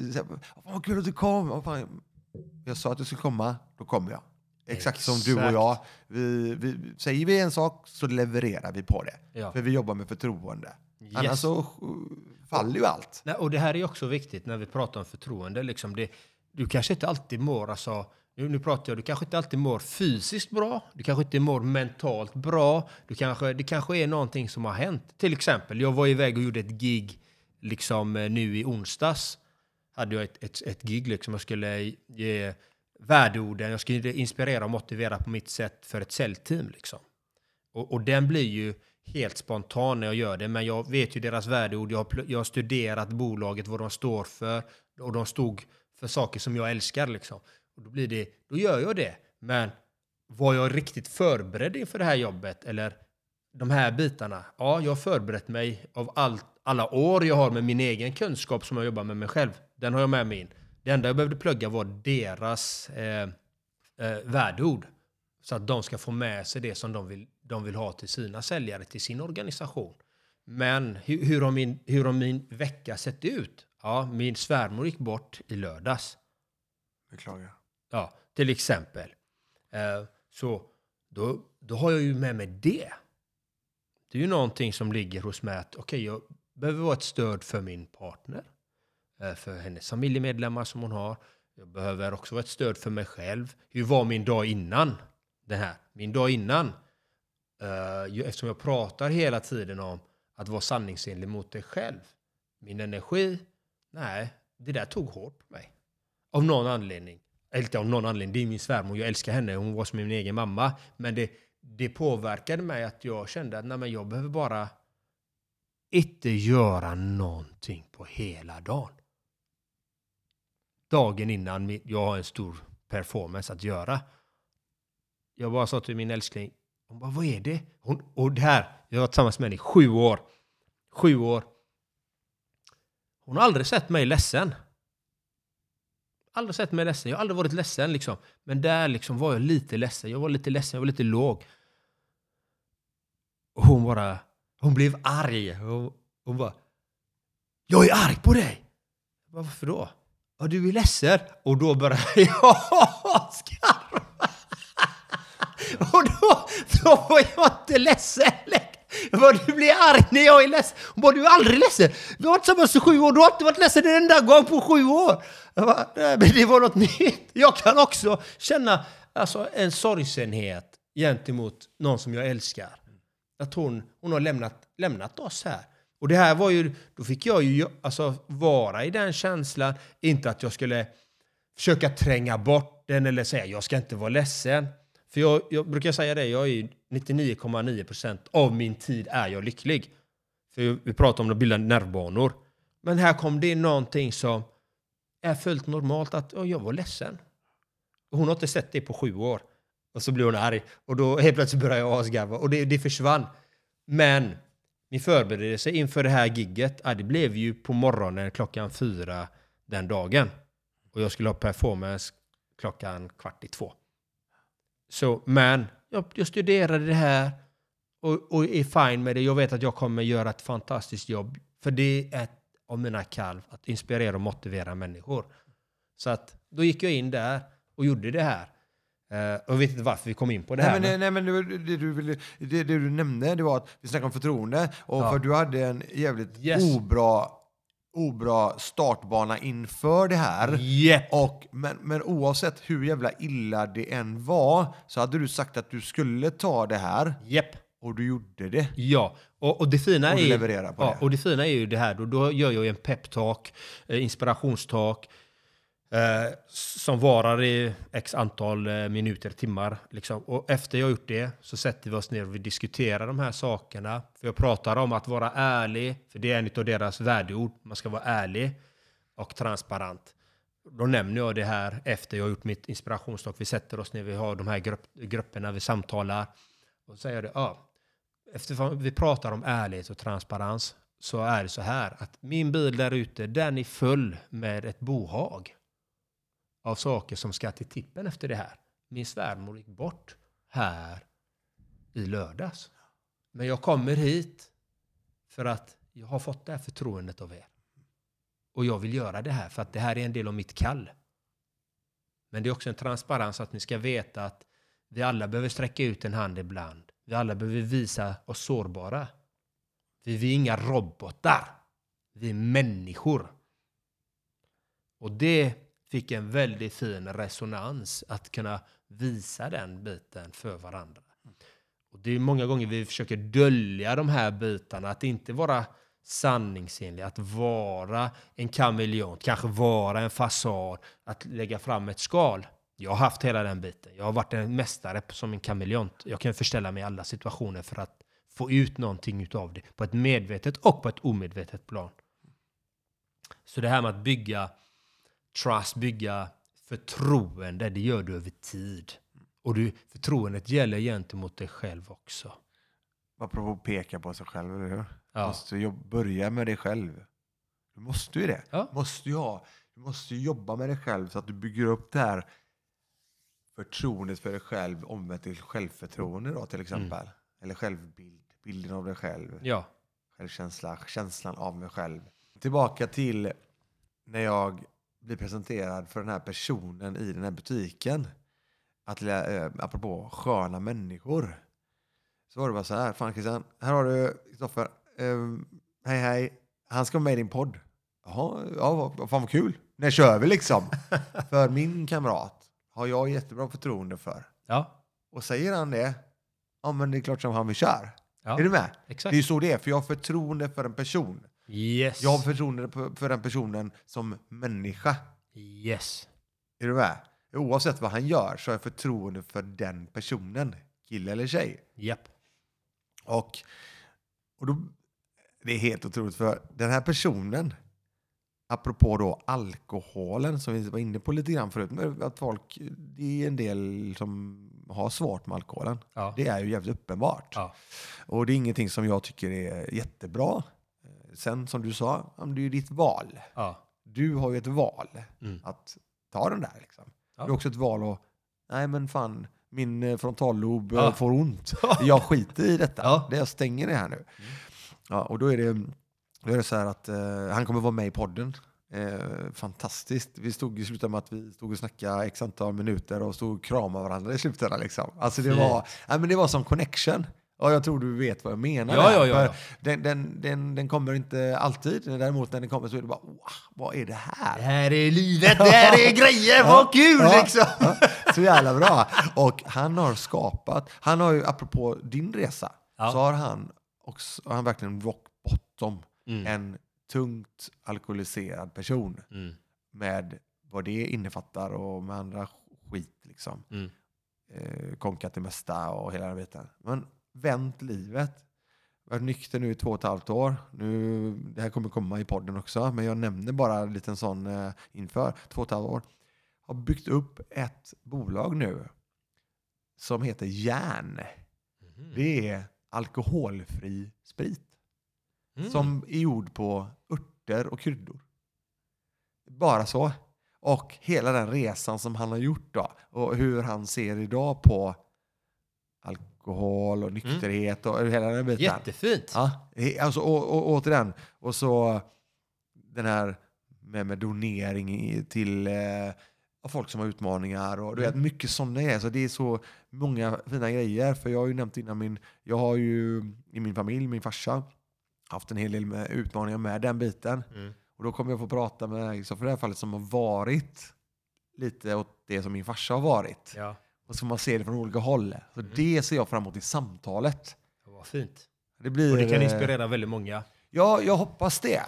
vad kul att du kom. Jag sa att du skulle komma, då kommer jag. Exakt, Exakt som du och jag. Vi, vi, säger vi en sak så levererar vi på det. Ja. För vi jobbar med förtroende. Yes. Annars så faller ju allt. Nej, och det här är också viktigt när vi pratar om förtroende. Liksom det, du kanske inte alltid mår, alltså, nu, nu pratar jag, du kanske inte alltid mår fysiskt bra. Du kanske inte mår mentalt bra. Du kanske, det kanske är någonting som har hänt. Till exempel, jag var iväg och gjorde ett gig liksom nu i onsdags. Hade jag ett, ett, ett gig liksom jag skulle ge värdeorden. Jag skulle inspirera och motivera på mitt sätt för ett säljteam liksom. Och, och den blir ju helt spontan när jag gör det. Men jag vet ju deras värdeord. Jag har, jag har studerat bolaget, vad de står för. Och de stod för saker som jag älskar liksom. Och då blir det, då gör jag det. Men var jag riktigt förberedd inför det här jobbet? Eller de här bitarna? Ja, jag har förberett mig av allt, alla år jag har med min egen kunskap som jag jobbar med mig själv. Den har jag med mig in. Det enda jag behövde plugga var deras eh, eh, värdeord. Så att de ska få med sig det som de vill, de vill ha till sina säljare, till sin organisation. Men hur, hur, har min, hur har min vecka sett ut? Ja, min svärmor gick bort i lördags. Beklagar. Ja, till exempel. Eh, så då, då har jag ju med mig det. Det är ju någonting som ligger hos mig att okej, okay, jag behöver vara ett stöd för min partner. För hennes familjemedlemmar som hon har. Jag behöver också vara ett stöd för mig själv. Hur var min dag innan det här? Min dag innan. Uh, eftersom jag pratar hela tiden om att vara sanningsenlig mot dig själv. Min energi, nej, det där tog hårt på mig. Av någon anledning. Eller inte av någon anledning, det är min svärmor. Jag älskar henne, hon var som min egen mamma. Men det, det påverkade mig att jag kände att nej, men jag behöver bara inte göra någonting på hela dagen. Dagen innan jag har en stor performance att göra. Jag bara sa till min älskling, hon bara, vad är det? Hon, och det här, jag har varit tillsammans med henne i sju år. Sju år. Hon har aldrig sett mig ledsen. Aldrig sett mig ledsen. Jag har aldrig varit ledsen liksom. Men där liksom var jag lite ledsen. Jag var lite ledsen, jag var lite låg. Och hon bara, hon blev arg. Hon, hon bara, jag är arg på dig. Jag bara, varför då? Ja, du är ledsen. Och då började jag skarva. Och då, då var jag inte ledsen. Jag bara, du blir arg när jag är ledsen. Hon bara, du är aldrig ledsen. Vi har varit tillsammans i sju år. Du har inte varit ledsen en enda gång på sju år. Jag bara, nej, men det var något nytt. Jag kan också känna alltså, en sorgsenhet gentemot någon som jag älskar. Att hon, hon har lämnat, lämnat oss här. Och det här var ju, då fick jag ju alltså vara i den känslan. Inte att jag skulle försöka tränga bort den eller säga jag ska inte vara ledsen. För jag, jag brukar säga det, jag är nittionio komma nio procent av min tid är jag lycklig. För vi pratar om att bilda nervbanor. Men här kom det någonting som är fullt normalt att oh, jag var ledsen. Och hon har inte sett det på sju år. Och så blir hon arg. Och då helt plötsligt börjar jag asgarva. Och det, det försvann. Men min förberedelse inför det här gigget, ja, det blev ju på morgonen klockan fyra den dagen. Och jag skulle ha performance klockan kvart i två. Så, men jag, jag studerade det här och, och är fine med det. Jag vet att jag kommer göra ett fantastiskt jobb. För det är ett av mina kalv att inspirera och motivera människor. Så att då gick jag in där och gjorde det här. Uh, och jag vet inte varför vi kom in på det här. Nej, men, men... nej, men det, det, du ville, det, det du nämnde, det var att vi snackade om förtroende. Och ja. För du hade en jävligt yes. obra, obra startbana inför det här. Yep. Och, men, men oavsett hur jävla illa det än var så hade du sagt att du skulle ta det här. Yep. Och du gjorde det. Ja, och, och det fina och är levererar på ja, det. Och det fina är ju det här. Då, då gör jag ju en peptalk, eh, inspirationstalk. Eh, som varar i x antal eh, minuter, timmar. Liksom. Och efter jag gjort det så sätter vi oss ner och vi diskuterar de här sakerna. För jag pratar om att vara ärlig. För det är en av deras värdeord. Man ska vara ärlig och transparent. Då nämner jag det här efter jag har gjort mitt inspirationstalk. Vi sätter oss ner, vi har de här grupp, grupperna, vi samtalar. Och så säger jag det, ja. Efter vi pratar om ärlighet och transparens så är det så här att min bil där ute, den är full med ett bohag av saker som ska till tippen efter det här. Min svärmor gick bort här i lördags. Men jag kommer hit för att jag har fått det här förtroendet av er. Och jag vill göra det här för att det här är en del av mitt kall. Men det är också en transparens att ni ska veta att vi alla behöver sträcka ut en hand ibland. Vi alla behöver visa oss sårbara. För vi är inga robotar. Vi är människor. Och det fick en väldigt fin resonans att kunna visa den biten för varandra. Och det är många gånger vi försöker dölja de här bitarna. Att inte vara sanningsenlig, att vara en kameleont, kanske vara en fasad, att lägga fram ett skal. Jag har haft hela den biten. Jag har varit en mästare som en kameleont. Jag kan förställa mig i alla situationer för att få ut någonting utav det på ett medvetet och på ett omedvetet plan. Så det här med att bygga trust, bygga förtroende, det gör du över tid. Och du, förtroendet gäller gentemot dig själv också. Apropå att peka på sig själv, eller hur? Ja. Du måste jobb- börja med dig själv. Du måste ju det. Ja. Måste ju ha. Du måste ju jobba med dig själv så att du bygger upp det här förtroendet för dig själv omvänt till självförtroende då, till exempel. Mm. Eller självbild, bilden av dig själv. Ja. Självkänsla, känslan av mig själv. Tillbaka till när jag blir presenterad för den här personen i den här butiken. Att, äh, apropå sköna människor. Så var det bara så här, fan Christian, här har du Kristoffer. Um, hej hej, han ska vara med i din podd. Jaha, ja, vad, vad fan vad kul. När kör vi liksom? För min kamrat har jag jättebra förtroende för. Ja. Och säger han det, ja men det är klart som han vill köra. Ja. Är du med? Exakt. Det är ju så det är, för jag har förtroende för en person. Yes. Jag har förtroende för den personen som människa. Yes. Är du med? Oavsett vad han gör så har jag förtroende för den personen. Kille eller tjej. Japp. Och, och då, det är helt otroligt för den här personen, apropå då alkoholen som vi var inne på lite grann förut, men att folk, det är en del som har svårt med alkoholen. Ja. Det är ju jävligt uppenbart. Ja. Och det är ingenting som jag tycker är jättebra. Sen som du sa, det är ju ditt val. Ja. Du har ju ett val mm. att ta den där liksom. Ja. Du har också ett val att, nej men fan, min frontallob ja. får ont. Jag skiter i detta. Ja. Det jag stänger det här nu. Mm. Ja, och då är det, då är det så här att eh, han kommer vara med i podden. Eh, fantastiskt. Vi stod i slutet med att vi stod och snackade x antal minuter och stod och kramade varandra i slutet. Liksom. Alltså det var, ja, men det var som connection. Och jag tror du vet vad jag menar. Ja, ja, ja, ja. Den, den, den, den kommer inte alltid. Däremot när den kommer så är det bara, wow, vad är det här? Det här är livet, det här är grejer, vad kul ja, liksom. Ja, så jävla bra. Och han har skapat, han har ju, apropå din resa, ja. så har han, också, har han verkligen rock bottom. Mm. En tungt alkoholiserad person. Mm. Med vad det innefattar och med andra skit liksom. Mm. Eh, konkat det mesta och hela den biten. Men vänt livet. Jag har varit nykter nu i två och ett halvt år. Nu, det här kommer komma i podden också. Men jag nämner bara en liten sån eh, inför. Två och ett halvt år. Har byggt upp ett bolag nu. Som heter Järn. Mm. Det är alkoholfri sprit. Mm. Som är gjord på örter och kryddor. Bara så. Och hela den resan som han har gjort då. Och hur han ser idag på alkohol och nykterhet och hela den biten. Jättefint. Ja, alltså, och, och, återigen. Och så den här med, med donering till eh, folk som har utmaningar. Och du vet, mycket sådana grejer. Så det är så många fina grejer. För jag har ju nämnt innan min, jag har ju i min familj, min farsa, haft en hel del med utmaningar med den biten. Mm. Och då kommer jag få prata med, så för det här fallet som har varit lite åt det som min farsa har varit. Ja. Och så får man se det från olika håll. Så mm. det ser jag fram emot i samtalet. Det var fint. Det blir, och det kan inspirera väldigt många. Ja, jag hoppas det.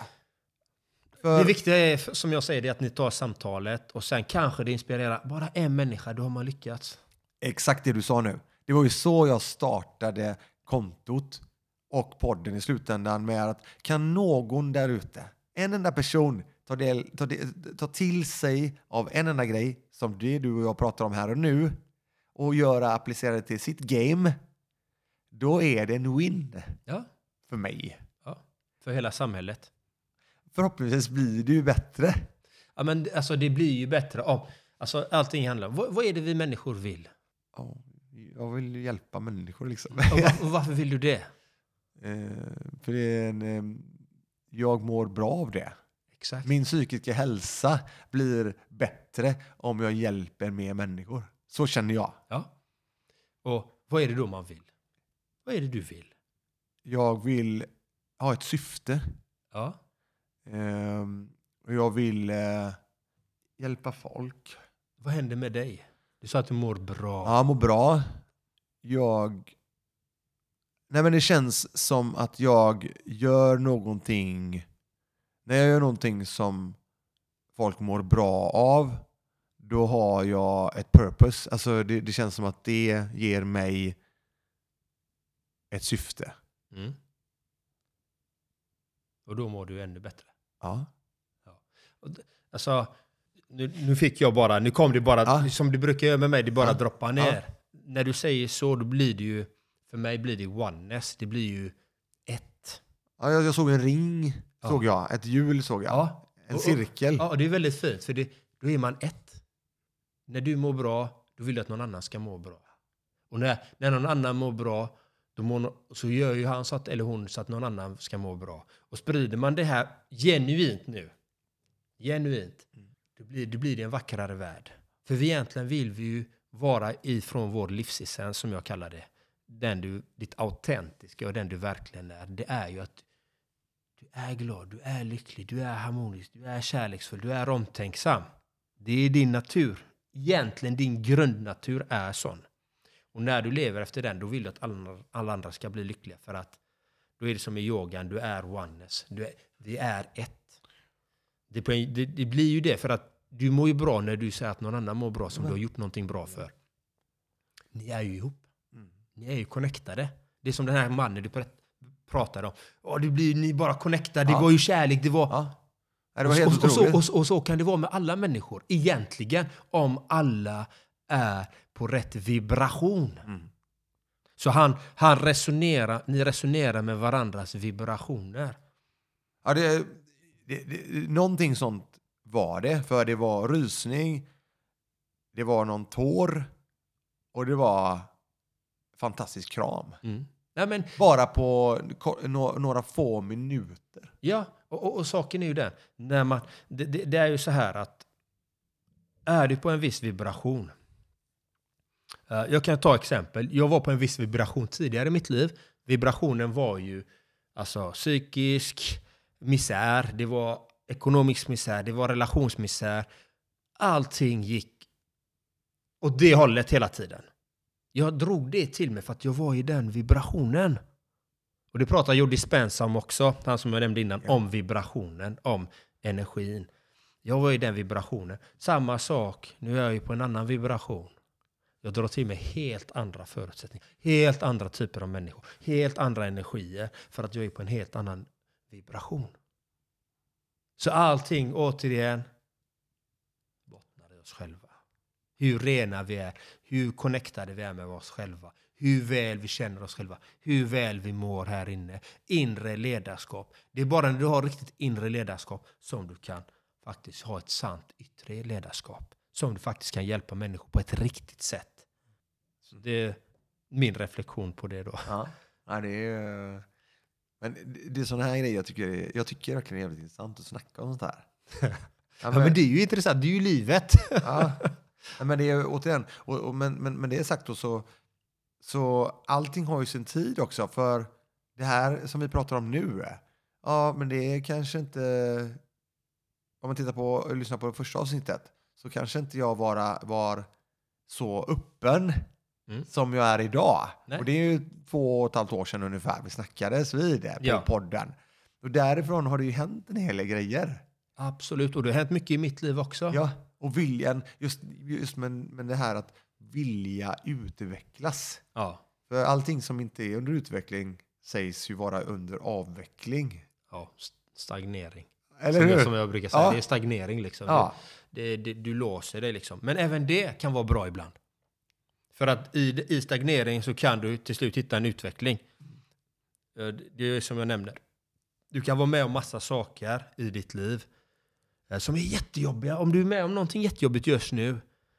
För det viktiga är, som jag säger, det är att ni tar samtalet. Och sen kanske det inspirerar bara en människa. Då har man lyckats. Exakt det du sa nu. Det var ju så jag startade kontot och podden i slutändan med att kan någon där ute, en enda person ta, del, ta, del, ta till sig av en enda grej som det du och jag pratar om här och nu och göra, applicera det till sitt game, då är det en win ja. för mig. Ja. För hela samhället. Förhoppningsvis blir det ju bättre. Ja, men alltså det blir ju bättre om... Alltså allting handlar om... Vad, vad är det vi människor vill? Ja, jag vill hjälpa människor liksom. Och var, och varför vill du det? eh, för det är en, eh, jag mår bra av det. Exakt. Min psykiska hälsa blir bättre om jag hjälper mer människor. Så känner jag. Ja. Och vad är det då man vill? Vad är det du vill? Jag vill ha ett syfte. Ja. Eh, och jag vill eh, hjälpa folk. Vad händer med dig? Du sa att du mår bra. Ja, jag mår bra. Jag... Nej, men det känns som att jag gör någonting... När jag gör någonting som folk mår bra av, då har jag ett purpose. Alltså det, det känns som att det ger mig ett syfte. Mm. Och då mår du ännu bättre. Ja. Ja. Och d- alltså, nu, nu fick jag bara, nu kom det bara, Ja. som du brukar göra med mig, det bara Ja. droppar ner. När du säger så, då blir det ju, för mig blir det oneness, det blir ju ett. Ja, jag, jag såg en ring, Ja. såg jag. Ett hjul såg jag. Ja. En Och- cirkel. Ja, och det är väldigt fint, för det, då är man ett. När du mår bra, då vill du att någon annan ska må bra. Och när, när någon annan mår bra, då mår, no- så gör ju han så att, eller hon så att någon annan ska må bra. Och sprider man det här genuint nu, genuint, då blir, då blir det en vackrare värld. För vi egentligen vill vi ju vara ifrån vår livsessens, som jag kallar det. Den du, ditt autentiska och den du verkligen är. Det är ju att du är glad, du är lycklig, du är harmonisk, du är kärleksfull, du är omtänksam. Det är din natur. Egentligen din grundnatur är sån. Och när du lever efter den, då vill du att alla, alla andra ska bli lyckliga. För att då är det som i yogan, du är oneness. Du är, vi är ett. Det, på en- det, det blir ju det, för att du mår ju bra när du säger att någon annan mår bra som du har gjort någonting bra för. Ni är ju ihop. Mm. Ni är ju connectade. Det är som den här mannen du pr- pratade om. Åh, det blir, ni bara connectade. Det Ja. var ju kärlek. Det var... Ja. Ja, det var och, helt och, och, så, otroligt. och, så- och så kan det vara med alla människor. Egentligen, om alla är på rätt vibration. Mm. Så han, han resonerar, ni resonerar med varandras vibrationer. Ja, det, det, det, någonting sånt var det. För det var rysning, det var någon tår och det var fantastisk kram. Mm. Nej, men, Bara på ko- nå- några få minuter. ja, och, och, och saken är ju den. När man, det, det, det är ju så här att är du på en viss vibration. Eh, jag kan ta exempel. Jag var på en viss vibration tidigare i mitt liv. Vibrationen var ju alltså psykisk misär, det var ekonomisk misär, det var relationsmisär. Allting gick åt det hållet hela tiden. Jag drog det till mig för att jag var i den vibrationen. Och det pratar Joe Dispenza om också, han som jag nämnde innan, Ja. om vibrationen, om energin. Jag var i den vibrationen. Samma sak, nu är jag ju på en annan vibration. Jag drar till mig helt andra förutsättningar, helt andra typer av människor, helt andra energier för att jag är på en helt annan vibration. Så allting återigen bottnar i oss själva. Hur rena vi är, hur connectade vi är med oss själva, hur väl vi känner oss själva, hur väl vi mår här inne. Inre ledarskap. Det är bara när du har riktigt inre ledarskap som du kan faktiskt ha ett sant yttre ledarskap. Som du faktiskt kan hjälpa människor på ett riktigt sätt. Så det är min reflektion på det då. Ja, ja det är... Men det- det är sådana här grejer jag tycker, är- jag tycker verkligen är jävligt intressant att snacka om sånt här. Ja, Ja, men det är ju intressant, det är ju livet. Ja, Ja, men det är återigen, och, och, men, men, men det är sagt då så, så allting har ju sin tid också, för det här som vi pratar om nu, ja men det är kanske inte, om man tittar på och lyssnar på det första avsnittet, så kanske inte jag var, var så öppen Mm. som jag är idag. Nej. Och det är ju två och ett halvt år sedan ungefär vi snackades vid det på Ja. podden. Och därifrån har det ju hänt en hel del grejer. Absolut, och det har hänt mycket i mitt liv också. Ja, och viljan, just, just med, med det här att vilja utvecklas. Ja. För allting som inte är under utveckling sägs ju vara under avveckling. Ja, st- stagnering. Eller som, hur? jag, som jag brukar säga, Ja. det är stagnering liksom. Ja. Det, det, du låser dig liksom. Men även det kan vara bra ibland. För att i, i stagnering så kan du till slut hitta en utveckling. Eh, Det är som jag nämner. Du kan vara med om massa saker i ditt liv eh, som är jättejobbiga. Om du är med om någonting jättejobbigt just nu,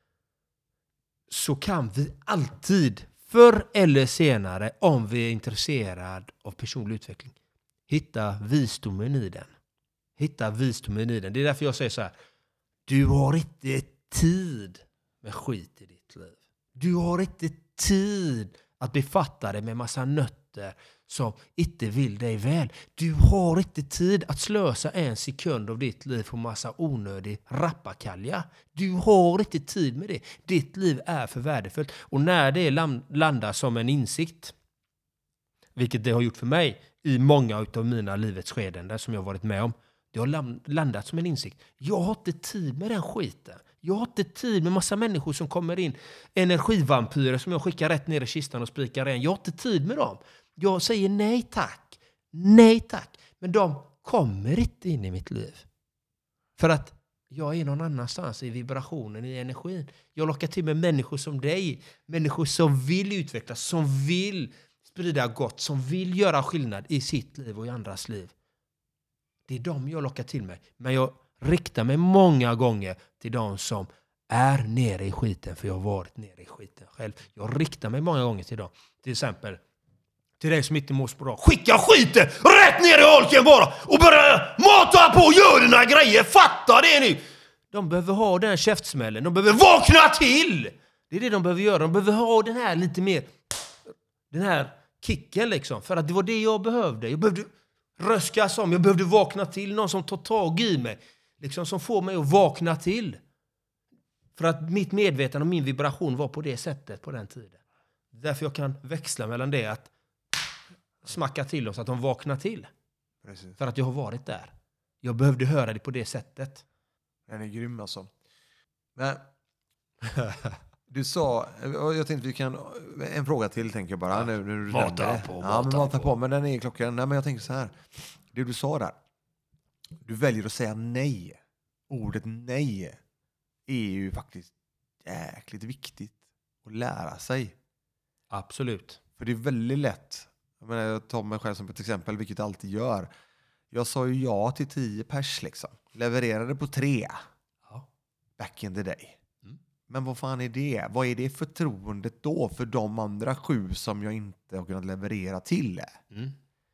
så kan vi alltid, förr eller senare, om vi är intresserade av personlig utveckling, hitta visdomen i den. Hitta visdomen i den. Det är därför jag säger så här. Du har inte tid med skit i ditt liv. Du har inte tid att befatta dig med massa nötter som inte vill dig väl. Du har inte tid att slösa en sekund av ditt liv på massa onödig rappakalja. Du har inte tid med det. Ditt liv är för värdefullt. Och när det landar som en insikt, vilket det har gjort för mig i många av mina livets skeden där som jag har varit med om, det har landat som en insikt. Jag har inte tid med den skiten. Jag har inte tid med massa människor som kommer in. Energivampyrer som jag skickar rätt ner i kistan och spikar igen. Jag har inte tid med dem. Jag säger nej tack. Nej tack. Men de kommer inte in i mitt liv. För att jag är någon annanstans i vibrationen, i energin. Jag lockar till mig människor som dig. Människor som vill utvecklas. Som vill sprida gott. Som vill göra skillnad i sitt liv och i andras liv. Det är de jag lockar till mig. Men jag riktar mig många gånger till de som är nere i skiten. För jag har varit nere i skiten själv. Jag riktar mig många gånger till dem. Till exempel till dig som inte mår så bra. Skicka skiten rätt ner i holken bara. Och börja mata på och gör dina grejer. Fatta det nu. De behöver ha den käftsmällen. De behöver vakna till. Det är det de behöver göra. De behöver ha den här lite mer. Den här kicken liksom. För att det var det jag behövde. Jag behövde röskas om. Jag behövde vakna till. Någon som tar tag i mig. Liksom som får mig att vakna till. För att mitt medvetande och min vibration var på det sättet på den tiden. Därför jag kan växla mellan det att smacka till dem så att de vaknar till. Precis. För att jag har varit där. Jag behövde höra det på det sättet. Den är grym alltså. Men du sa, jag tänkte vi kan, en fråga till tänker jag bara. Ja, nu, nu mata det. på, ja, mata men mata på. på. Men den är klockan. Nej, men jag tänker så här. Det du sa där. Du väljer att säga nej. Ordet nej är ju faktiskt jäkligt viktigt att lära sig. Absolut. För det är väldigt lätt. Jag, menar, jag tar mig själv som ett exempel, vilket jag alltid gör. Jag sa ju ja till tio pers liksom. Levererade på tre. Ja. Back in the day. Mm. Men vad fan är det? Vad är det förtroendet då för de andra sju som jag inte har kunnat leverera till? Mm.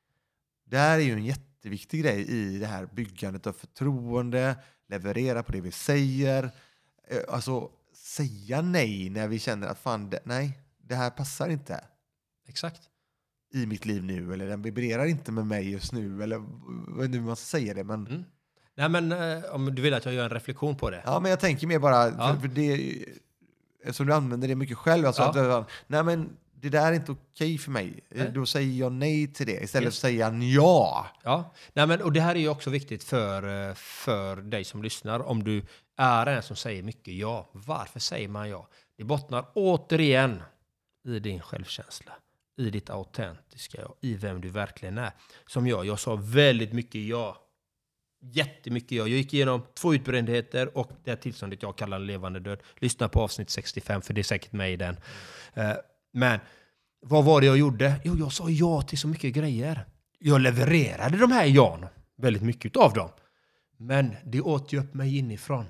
Det här är ju en jätteviktig grej i det här byggandet av förtroende. Leverera på det vi säger. Alltså säga nej när vi känner att fan, det, nej, det här passar inte. Exakt. I mitt liv nu, eller den vibrerar inte med mig just nu, eller vad nu man ska säga det, men Mm. Nej, men eh, om du vill att jag gör en reflektion på det. ja, men jag tänker mer bara Ja. för, för det, eftersom du använder det mycket själv, alltså Ja. att, nej men det där är inte okej för mig. Nej. Då säger jag nej till det istället Yes. för att säga ja. Ja, nej, men, och det här är ju också viktigt för, för dig som lyssnar. Om du är en som säger mycket ja. Varför säger man ja? Det bottnar återigen i din självkänsla. I ditt autentiska ja. I vem du verkligen är. Som jag. Jag sa väldigt mycket ja. Jättemycket ja. Jag gick igenom två utbrändheter och det tillståndet jag kallar en levande död. Lyssna på avsnitt sextiofem för det är säkert med i den. Mm. Men vad var det jag gjorde? Jo, jag sa ja till så mycket grejer. Jag levererade de här ja. Väldigt mycket av dem. Men det åt ju upp mig inifrån.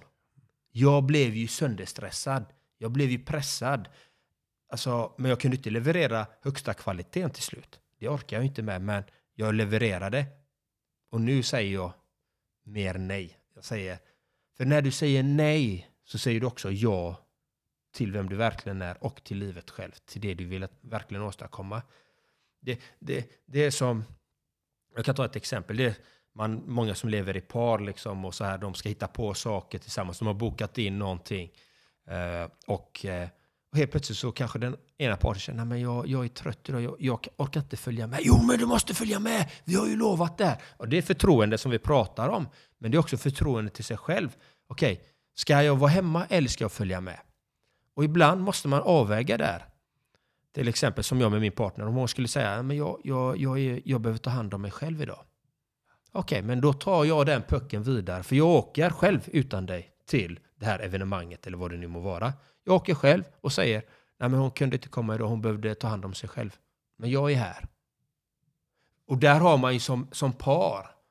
Jag blev ju sönderstressad. Jag blev ju pressad. Alltså, men jag kunde inte leverera högsta kvaliteten till slut. Det orkar jag inte med, men jag levererade. Och nu säger jag mer nej. Jag säger, för när du säger nej så säger du också ja till vem du verkligen är och till livet självt. Till det du vill verkligen åstadkomma. Det, det, det är som, jag kan ta ett exempel. Det är man, många som lever i par liksom, och så här, de ska hitta på saker tillsammans. De har bokat in någonting. Uh, och, uh, och helt plötsligt så kanske den ena parten känner, men jag, jag är trött idag, jag, jag orkar inte följa med. Jo, men du måste följa med, vi har ju lovat det. Och det är förtroende som vi pratar om. Men det är också förtroende till sig själv. Okej, okay, ska jag vara hemma eller ska jag följa med? Och ibland måste man avväga där. Till exempel som jag med min partner. Om hon skulle säga, men jag, jag, jag, är, jag behöver ta hand om mig själv idag. Okej, okay, men då tar jag den pucken vidare. För jag åker själv utan dig till det här evenemanget eller vad det nu må vara. Jag åker själv och säger, nej men hon kunde inte komma idag, hon behövde ta hand om sig själv. Men jag är här. Och där har man ju som, som par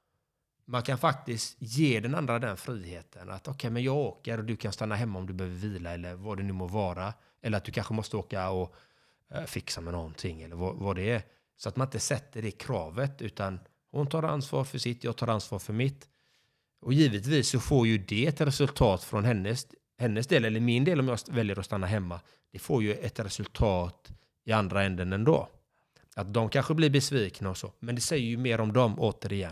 man kan faktiskt ge den andra den friheten. Att okej, okay, men jag åker och du kan stanna hemma om du behöver vila eller vad det nu må vara. Eller att du kanske måste åka och uh, fixa med någonting eller vad, vad det är. Så att man inte sätter det kravet utan hon tar ansvar för sitt, jag tar ansvar för mitt. Och givetvis så får ju det ett resultat från hennes, hennes del eller min del om jag väljer att stanna hemma. Det får ju ett resultat i andra änden ändå. Att de kanske blir besvikna och så. Men det säger ju mer om dem återigen.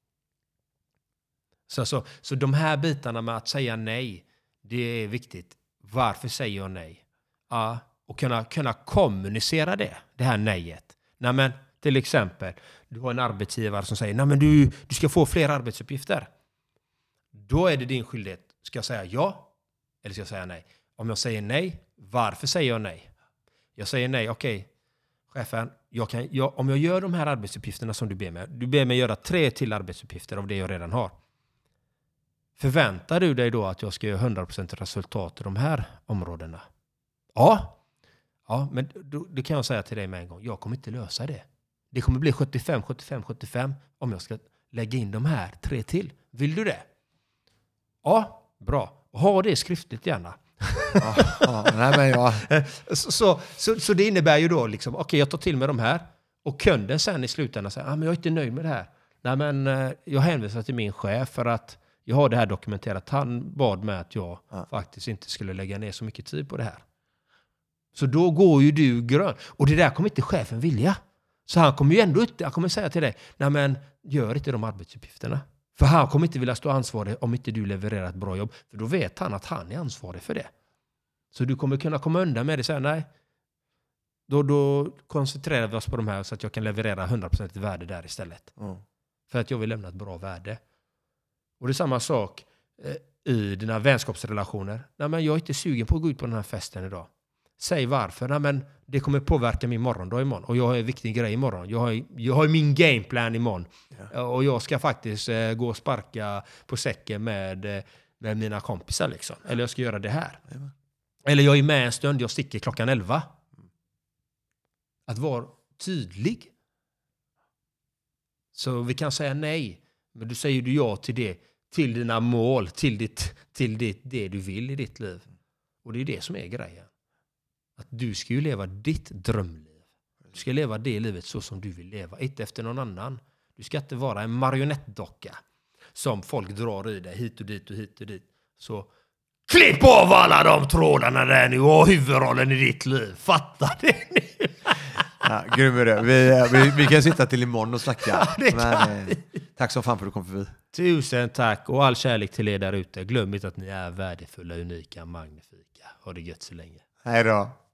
Så, så, så de här bitarna med att säga nej, det är viktigt. Varför säger jag nej? Ja, och kunna, kunna kommunicera det, det här nejet. Nej, men till exempel, du har en arbetsgivare som säger nej, men du, du ska få fler arbetsuppgifter. Då är det din skyldighet. Ska jag säga ja eller ska jag säga nej? Om jag säger nej, varför säger jag nej? Jag säger nej, okej. Okay. Chefen, jag kan, jag, om jag gör de här arbetsuppgifterna som du ber mig. Du ber mig göra tre till arbetsuppgifter av det jag redan har. Förväntar du dig då att jag ska göra hundra procent resultat i de här områdena? Ja. Ja, men då, då kan jag säga till dig med en gång. Jag kommer inte lösa det. Det kommer bli sjuttiofem, sjuttiofem, sjuttiofem om jag ska lägga in de här tre till. Vill du det? Ja, bra. Ha det skriftligt gärna. Ja, ja, nej, men ja. så, så, så, så det innebär ju då liksom, okej, okay, jag tar till mig de här. Och kunden sen i slutändan säger, ah, men jag är inte nöjd med det här. Nej, men eh, jag hänvisar till min chef för att jag har det här dokumenterat. Han bad med att jag ja. faktiskt inte skulle lägga ner så mycket tid på det här. Så då går ju du grön. Och det där kommer inte chefen vilja. Så han kommer ju ändå inte, han kommer säga till dig, nej men gör inte de arbetsuppgifterna. För han kommer inte vilja stå ansvarig om inte du levererar ett bra jobb. För då vet han att han är ansvarig för det. Så du kommer kunna komma undan med det och säga nej. Då, då koncentrerar vi oss på de här så att jag kan leverera hundra procent värde där istället. Mm. För att jag vill lämna ett bra värde. Och det är samma sak eh, i dina vänskapsrelationer. Nej, men jag är inte sugen på att gå ut på den här festen idag. Säg varför. Nej, men det kommer påverka min morgondag imorgon. Och jag har en viktig grej imorgon. Jag har, jag har min gameplan imorgon. Ja. Och jag ska faktiskt eh, gå och sparka på säcken med, eh, med mina kompisar. Liksom. Ja. Eller jag ska göra det här. Ja. Eller jag är med en stund. Jag sticker klockan elva. Att vara tydlig. Så vi kan säga nej. Men du säger du ja till det. Till dina mål. Till, ditt, till ditt, det du vill i ditt liv. Och det är det som är grejen. Att du ska ju leva ditt drömliv. Du ska leva det livet så som du vill leva. Inte efter någon annan. Du ska inte vara en marionettdocka. Som folk drar i dig hit och dit och hit och dit. Så klipp av alla de trådarna där nu och huvudrollen i ditt liv. Fattar det nu? Ja, grym är det. Vi, vi, vi kan sitta till imorgon och snacka. Ja, det Men, eh, tack så fan för att du kom förbi. Tusen tack och all kärlek till er där ute. Glöm inte att ni är värdefulla, unika, magnifika. Ha det gött så länge. Hej då.